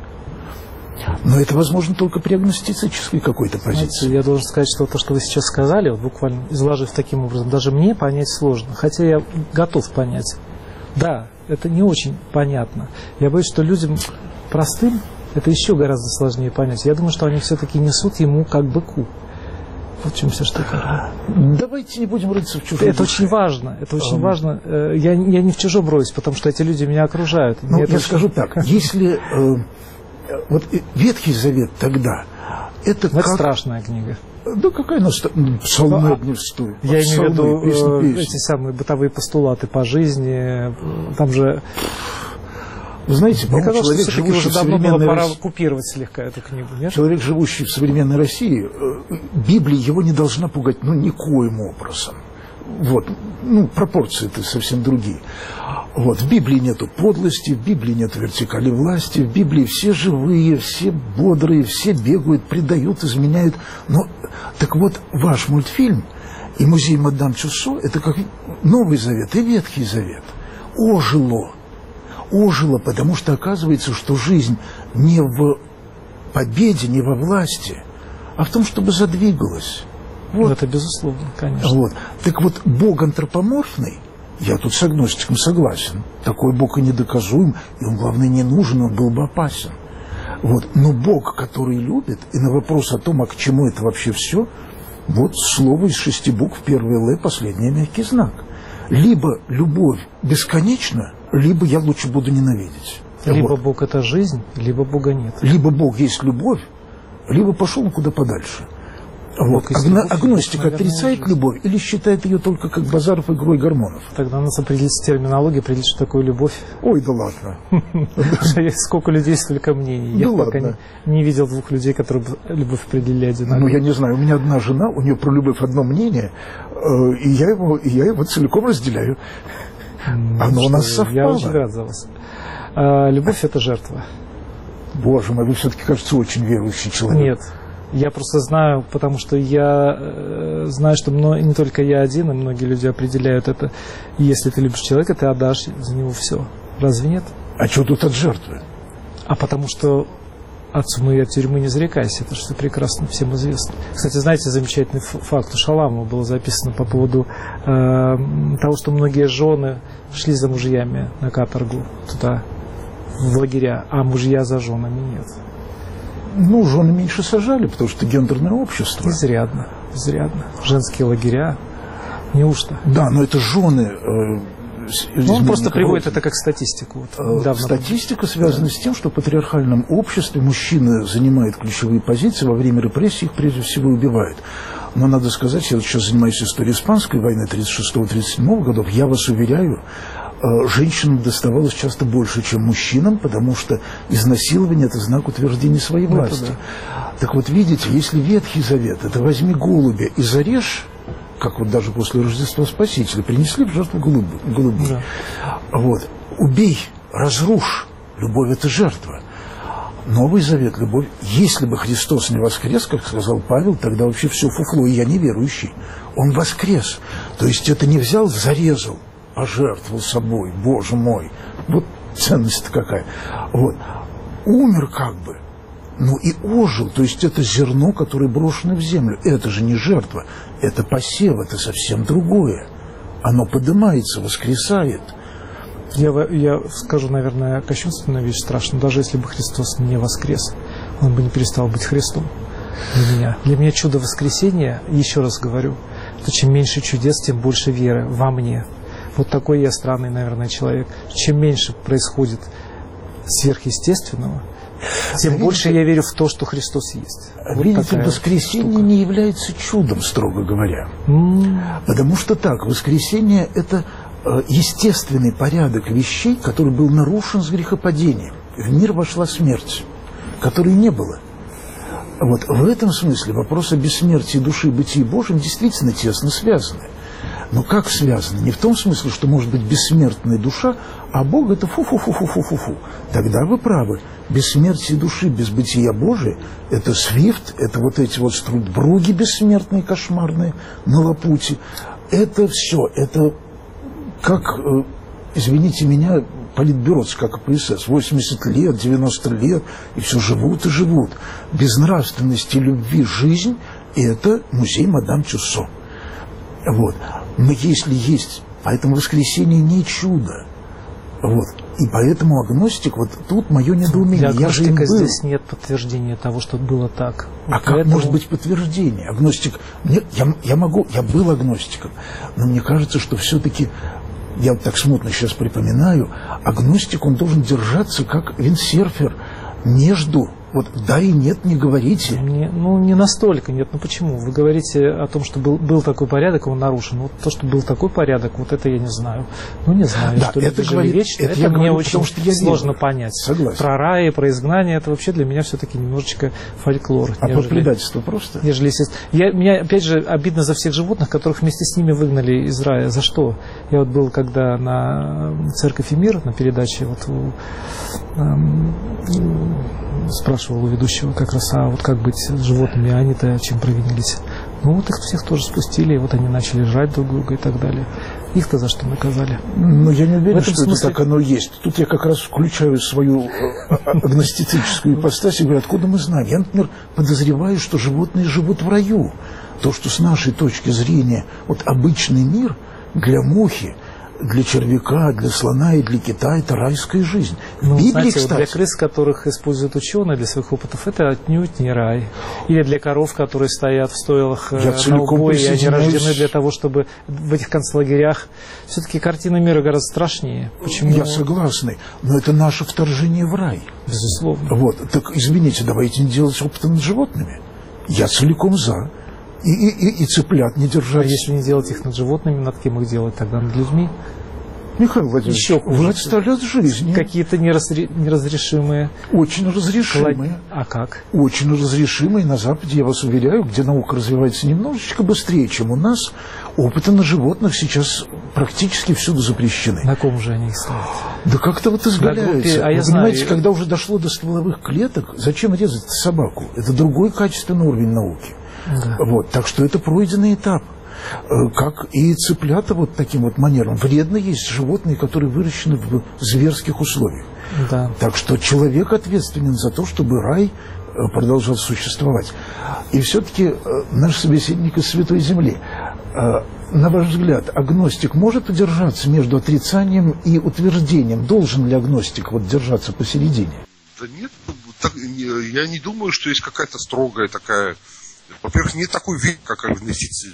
Speaker 1: Но это возможно только при агностицистической какой-то позиции.
Speaker 2: Знаете, я должен сказать, что то, что вы сейчас сказали, вот буквально изложив таким образом, даже мне понять сложно, хотя я готов понять. Да, это не очень понятно. Я боюсь, что людям простым это еще гораздо сложнее понять. Я думаю, что они все-таки несут ему как быку. Вот в чем вся штука.
Speaker 1: Давайте не будем рыться в чужой
Speaker 2: Это очень важно. Это очень важно. Я не в чужом роюсь, потому что эти люди меня окружают.
Speaker 1: Ну, я скажу так. Если вот Ветхий Завет тогда, это как...
Speaker 2: Это страшная книга.
Speaker 1: Да какая псалмы огневствует.
Speaker 2: Я имею в виду эти самые бытовые постулаты по жизни. Там же...
Speaker 1: Вы знаете, по-моему, человек, живущий в современной
Speaker 2: пора купировать слегка эту книгу, нет?
Speaker 1: Человек, живущий в современной России, Библия его не должна пугать, ну, никоим образом. Вот, ну, пропорции-то совсем другие. Вот, в Библии нету подлости, в Библии нету вертикали власти, в Библии все живые, все бодрые, все бегают, предают, изменяют. Но, так вот, ваш мультфильм и музей Мадам Тюссо – это как Новый Завет и Ветхий Завет. Ожило, потому что оказывается, что жизнь не в победе, не во власти, а в том, чтобы задвигалась. Вот.
Speaker 2: Это безусловно, конечно.
Speaker 1: Вот. Так вот, Бог антропоморфный, я тут с агностиком согласен, такой Бог и недоказуем, и он, главное, не нужен, он был бы опасен. Вот. Но Бог, который любит, и на вопрос о том, а к чему это вообще все, вот слово из 6 букв, первый Л, последний мягкий знак. Либо любовь бесконечна, либо я лучше буду ненавидеть.
Speaker 2: Либо вот. Бог – это жизнь, либо Бога нет.
Speaker 1: Либо Бог есть любовь, либо пошел он куда подальше. Вот. Агностик отрицает любовь или считает ее только как Базаров игрой гормонов?
Speaker 2: Тогда надо определить терминологию, определить, что такое любовь.
Speaker 1: Ой, да ладно.
Speaker 2: Сколько людей, столько мнений. Я пока не видел двух людей, которые любовь определили одинаково.
Speaker 1: Ну, я не знаю, у меня одна жена, у нее про любовь одно мнение, и я его целиком разделяю. Оно у нас совпало.
Speaker 2: Я очень рад за вас. Любовь – это жертва.
Speaker 1: Боже мой, вы все-таки, кажется, очень верующий человек.
Speaker 2: Нет. Я просто знаю, потому что я знаю, что не только я один, и многие люди определяют это. Если ты любишь человека, ты отдашь за него все. Разве нет?
Speaker 1: А что тут от жертвы?
Speaker 2: А потому что от сумы и от тюрьмы не зарекайся. Это что прекрасно всем известно. Кстати, знаете, замечательный факт. У Шаламова было записано по поводу того, что многие жены шли за мужьями на каторгу туда, в лагеря, а мужья за женами нет.
Speaker 1: Ну, жены меньше сажали, потому что гендерное общество.
Speaker 2: Изрядно. Женские лагеря. Неужто?
Speaker 1: Да, но это жены...
Speaker 2: он просто приводит это как статистику. Вот,
Speaker 1: статистика связана с тем, что в патриархальном обществе мужчины занимают ключевые позиции, во время репрессий их прежде всего убивают. Но надо сказать, я вот сейчас занимаюсь историей Испанской войны 36-37 годов, я вас уверяю, женщинам доставалось часто больше, чем мужчинам, потому что изнасилование – это знак утверждения своей власти. Да. Так вот, видите, если Ветхий Завет – это возьми голубя и зарежь, как вот даже после Рождества Спасителя, принесли в жертву голубей. Да. Вот. Убей, разрушь. Любовь – это жертва. Новый Завет – любовь. Если бы Христос не воскрес, как сказал Павел, тогда вообще все фуфло, и я неверующий. Он воскрес. То есть это не взял, зарезал, пожертвовал собой, Боже мой. Вот ценность-то какая. Вот. Умер как бы, ну и ожил. То есть это зерно, которое брошено в землю. Это же не жертва, это посев, это совсем другое. Оно поднимается, воскресает.
Speaker 2: Я скажу, наверное, кощунственную вещь страшную. Даже если бы Христос не воскрес, он бы не перестал быть Христом для меня. Для меня чудо воскресения, еще раз говорю, что чем меньше чудес, тем больше веры во мне. Вот такой я странный, наверное, человек. Чем меньше происходит сверхъестественного, тем больше я верю в то, что Христос есть.
Speaker 1: Видите, вот воскресение штука не является чудом, строго говоря. Потому что так, воскресение – это естественный порядок вещей, который был нарушен с грехопадением. В мир вошла смерть, которой не было. Вот в этом смысле вопрос о бессмертии души и бытии Божьем действительно тесно связаны. Но как связано? Не в том смысле, что может быть бессмертная душа, а Бог – это фу-фу-фу-фу-фу-фу-фу. Тогда вы правы. Бессмертие души без бытия Божия – это свифт, это вот эти вот струтбруги бессмертные, кошмарные, на Лапуте. Это все, это как, извините меня, политбюроцы, как КПСС, 80 лет, 90 лет, и все живут и живут. Безнравственность и любви жизнь – это музей мадам Тюссо. Вот. Но если есть, поэтому воскресенье не чудо. Вот. И поэтому агностик, вот тут мое недоумение.
Speaker 2: Для агностика здесь нет подтверждения того, что было так.
Speaker 1: А вот как поэтому может быть подтверждение? Агностик, я был агностиком, но мне кажется, что все-таки, я вот так смутно сейчас припоминаю, агностик, он должен держаться как виндсерфер между. Вот да и нет, не говорите.
Speaker 2: Не настолько нет. Ну почему? Вы говорите о том, что был такой порядок, он нарушен. Вот то, что был такой порядок, вот это я не знаю. Ну не знаю,
Speaker 1: да,
Speaker 2: что
Speaker 1: это
Speaker 2: жили вечно. Это мне говорю, очень сложно понять.
Speaker 1: Согласен.
Speaker 2: Про рай и про изгнание, это вообще для меня все-таки немножечко фольклор.
Speaker 1: А про предательство просто?
Speaker 2: Меня, опять же, обидно за всех животных, которых вместе с ними выгнали из рая. За что? Я вот был, когда на «Церковь и мир», на передаче, вот спрашивал у ведущего как раз, а вот как быть с животными, они-то чем провинились? Ну вот их всех тоже спустили, и вот они начали жрать друг друга и так далее. Их-то за что наказали?
Speaker 1: Ну я не уверен, что это так оно есть. Тут я как раз включаю свою агностицическую ипостась и говорю, откуда мы знаем? Я, например, подозреваю, что животные живут в раю. То, что с нашей точки зрения вот обычный мир для мухи, для червяка, для слона и для кита – это райская жизнь.
Speaker 2: Ну, Библии, знаете, кстати, вот для крыс, которых используют ученые для своих опытов, это отнюдь не рай. Или для коров, которые стоят в стойлах на убой, и они рождены для того, чтобы в этих концлагерях. Все-таки картина мира гораздо страшнее. Почему?
Speaker 1: Я согласен, но это наше вторжение в рай.
Speaker 2: Безусловно.
Speaker 1: Вот. Так, извините, давайте не делать опыта над животными. Я целиком за. И цыплят не держать.
Speaker 2: А если не делать их над животными, над кем их делать тогда? Над людьми?
Speaker 1: Михаил Владимирович, вы отстали от жизни.
Speaker 2: Какие-то неразрешимые.
Speaker 1: Очень разрешимые.
Speaker 2: А как?
Speaker 1: Очень разрешимые. На Западе, я вас уверяю, где наука развивается немножечко быстрее, чем у нас, опыты на животных сейчас практически всюду запрещены.
Speaker 2: На ком же они их ставят?
Speaker 1: Да как-то вот изгаляется. Вы понимаете, когда уже дошло до стволовых клеток, зачем резать собаку? Это другой качественный уровень науки. Да. Вот, так что это пройденный этап. Как и цыплята вот таким вот манером. Вредно есть животные, которые выращены в зверских условиях.
Speaker 2: Да.
Speaker 1: Так что человек ответственен за то, чтобы рай продолжал существовать. И все-таки наш собеседник из Святой Земли. На ваш взгляд, агностик может удержаться между отрицанием и утверждением? Должен ли агностик вот держаться посередине?
Speaker 3: Да нет, я не думаю, что есть какая-то строгая такая... Во-первых, нет такой веры, как агностицизм.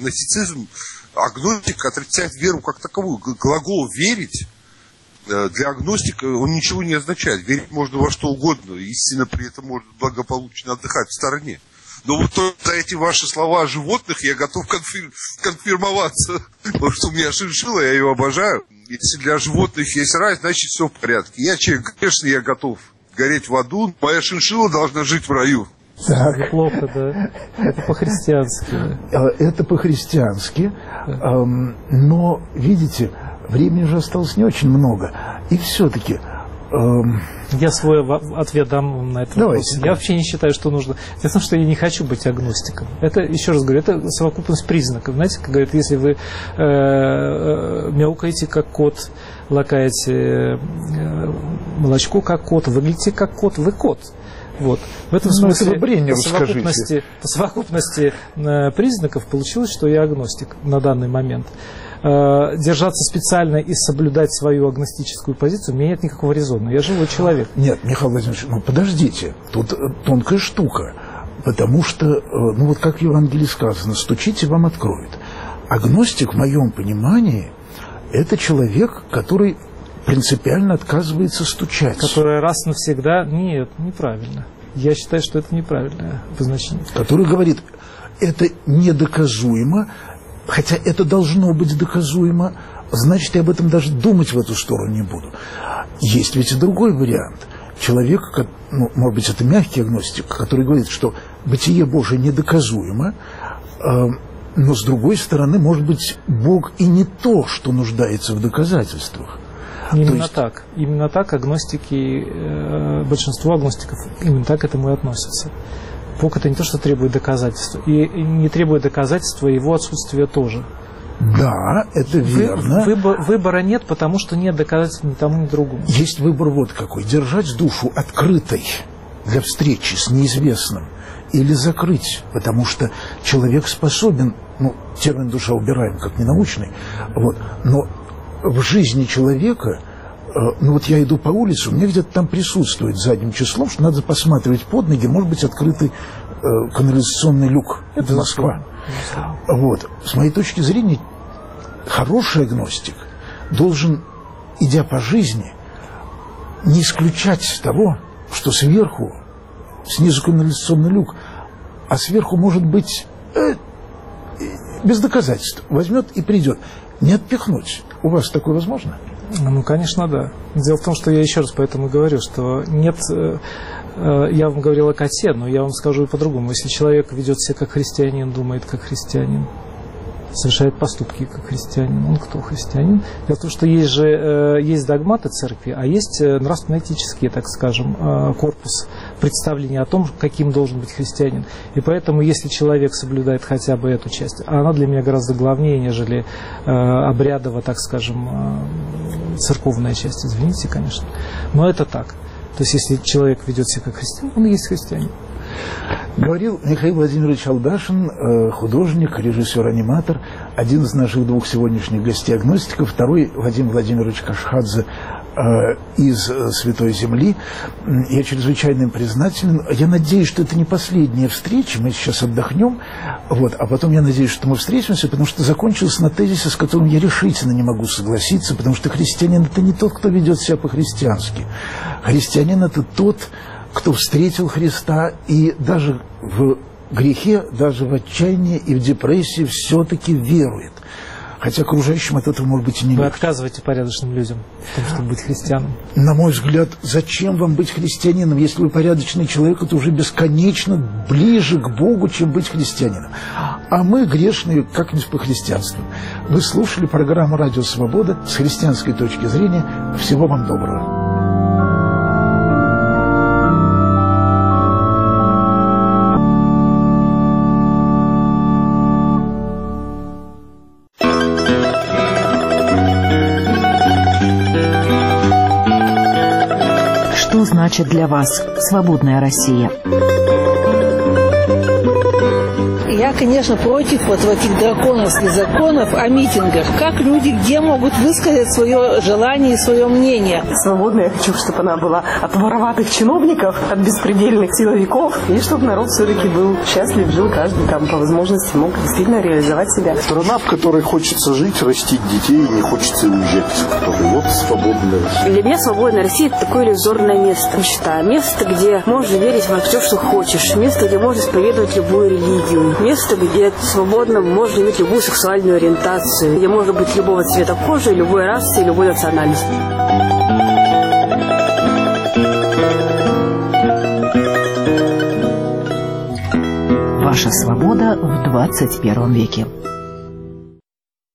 Speaker 3: Агностик отрицает веру как таковую. Глагол «верить» для агностика он ничего не означает. Верить можно во что угодно. Истина при этом может благополучно отдыхать в стороне. Но вот за эти ваши слова о животных я готов конфирмоваться. Потому что у меня шиншилла, я ее обожаю. Если для животных есть рай, значит все в порядке. Я человек грешный, я готов гореть в аду. Моя шиншилла должна жить в раю.
Speaker 2: Так. Это плохо, да. Это по-христиански.
Speaker 1: Это по-христиански. Но, видите, времени уже осталось не очень много. И все-таки...
Speaker 2: Я свой ответ дам на этот вопрос.
Speaker 1: Давайте.
Speaker 2: Я вообще не считаю, что нужно... Дело в том, что я не хочу быть агностиком. Это, еще раз говорю, это совокупность признаков. Знаете, как говорят, если вы мяукаете как кот, лакаете молочко как кот, выглядите как кот, вы кот. Вот. В этом смысле по совокупности признаков получилось, что я агностик на данный момент. Держаться специально и соблюдать свою агностическую позицию, у меня нет никакого резона. Я живой человек.
Speaker 1: Нет, Михаил Владимирович, ну подождите, тут тонкая штука. Потому что, ну вот как в Евангелии сказано, стучите, вам откроют. Агностик, в моем понимании, это человек, который принципиально отказывается стучать.
Speaker 2: Который раз навсегда... Нет, неправильно. Я считаю, что это неправильное обозначение.
Speaker 1: Который говорит, это недоказуемо, хотя это должно быть доказуемо, значит, я об этом даже думать в эту сторону не буду. Есть ведь и другой вариант. Человек, ну, может быть, это мягкий агностик, который говорит, что бытие Божие недоказуемо, но, с другой стороны, может быть, Бог и не то, что нуждается в доказательствах.
Speaker 2: Именно так. Именно так агностики, большинство агностиков именно так к этому и относятся. Бог это не то, что требует доказательства. И не требует доказательства его отсутствия тоже.
Speaker 1: Да, это верно.
Speaker 2: Выбора нет, потому что нет доказательств ни тому, ни другому.
Speaker 1: Есть выбор вот какой. Держать душу открытой для встречи с неизвестным или закрыть, потому что человек способен, ну, термин душа убираем как ненаучный, вот, но в жизни человека, ну вот я иду по улице, у меня где-то там присутствует задним числом, что надо посматривать под ноги, может быть открытый канализационный люк. Это Москва. Вот. С моей точки зрения, хороший агностик должен, идя по жизни, не исключать того, что сверху, снизу канализационный люк, а сверху может быть без доказательств. Возьмет и придет. Не отпихнуть. У вас такое возможно?
Speaker 2: Ну, конечно, да. Дело в том, что я еще раз поэтому говорю, что нет... Я вам говорил о коте, но я вам скажу и по-другому. Если человек ведет себя как христианин, думает как христианин, совершает поступки как христианин, он кто христианин? Дело в том, что есть догматы церкви, а есть нравственно-этический, так скажем, корпус представления о том, каким должен быть христианин. И поэтому, если человек соблюдает хотя бы эту часть, а она для меня гораздо главнее, нежели обрядово, так скажем, церковная часть, извините, конечно, но это так. То есть, если человек ведет себя как христианин, он и есть христианин.
Speaker 1: Говорил Михаил Владимирович Алдашин, художник, режиссер, аниматор, один из наших двух сегодняшних гостей-агностиков, второй Вадим Владимирович Кашхадзе из Святой Земли. Я чрезвычайно им признателен. Я надеюсь, что это не последняя встреча, мы сейчас отдохнем, вот, а потом я надеюсь, что мы встретимся, потому что закончилось на тезисе, с которым я решительно не могу согласиться, потому что христианин – это не тот, кто ведет себя по-христиански. Христианин – это тот, кто встретил Христа и даже в грехе, даже в отчаянии и в депрессии все-таки верует. Хотя окружающим от этого, может быть, и не легче.
Speaker 2: Вы отказываете порядочным людям в том, чтобы быть христианом?
Speaker 1: На мой взгляд, зачем вам быть христианином? Если вы порядочный человек, это уже бесконечно ближе к Богу, чем быть христианином. А мы грешные как-нибудь по христианству. Вы слушали программу «Радио Свобода» с христианской точки зрения. Всего вам доброго.
Speaker 4: Что значит для вас свободная Россия?
Speaker 5: Я
Speaker 4: Я, конечно, против вот этих драконовских законов о митингах. Как люди где могут высказать свое желание и свое мнение?
Speaker 5: Свободная, я хочу, чтобы она была от вороватых чиновников, от беспредельных силовиков, и чтобы народ все-таки был счастлив, жил каждый там по возможности, мог действительно реализовать себя.
Speaker 6: Страна, в которой хочется жить, растить детей, не хочется уезжать, который вот свободная Россия.
Speaker 7: Для меня свободная Россия – это такое иллюзорное место, мечта. Место, где можно верить во все, что хочешь. Место, где можно исповедовать любую религию. Место, где свободно можно иметь любую сексуальную ориентацию. Где можно быть любого цвета кожи, любой расы и любой национальности.
Speaker 8: Ваша свобода в 21 веке.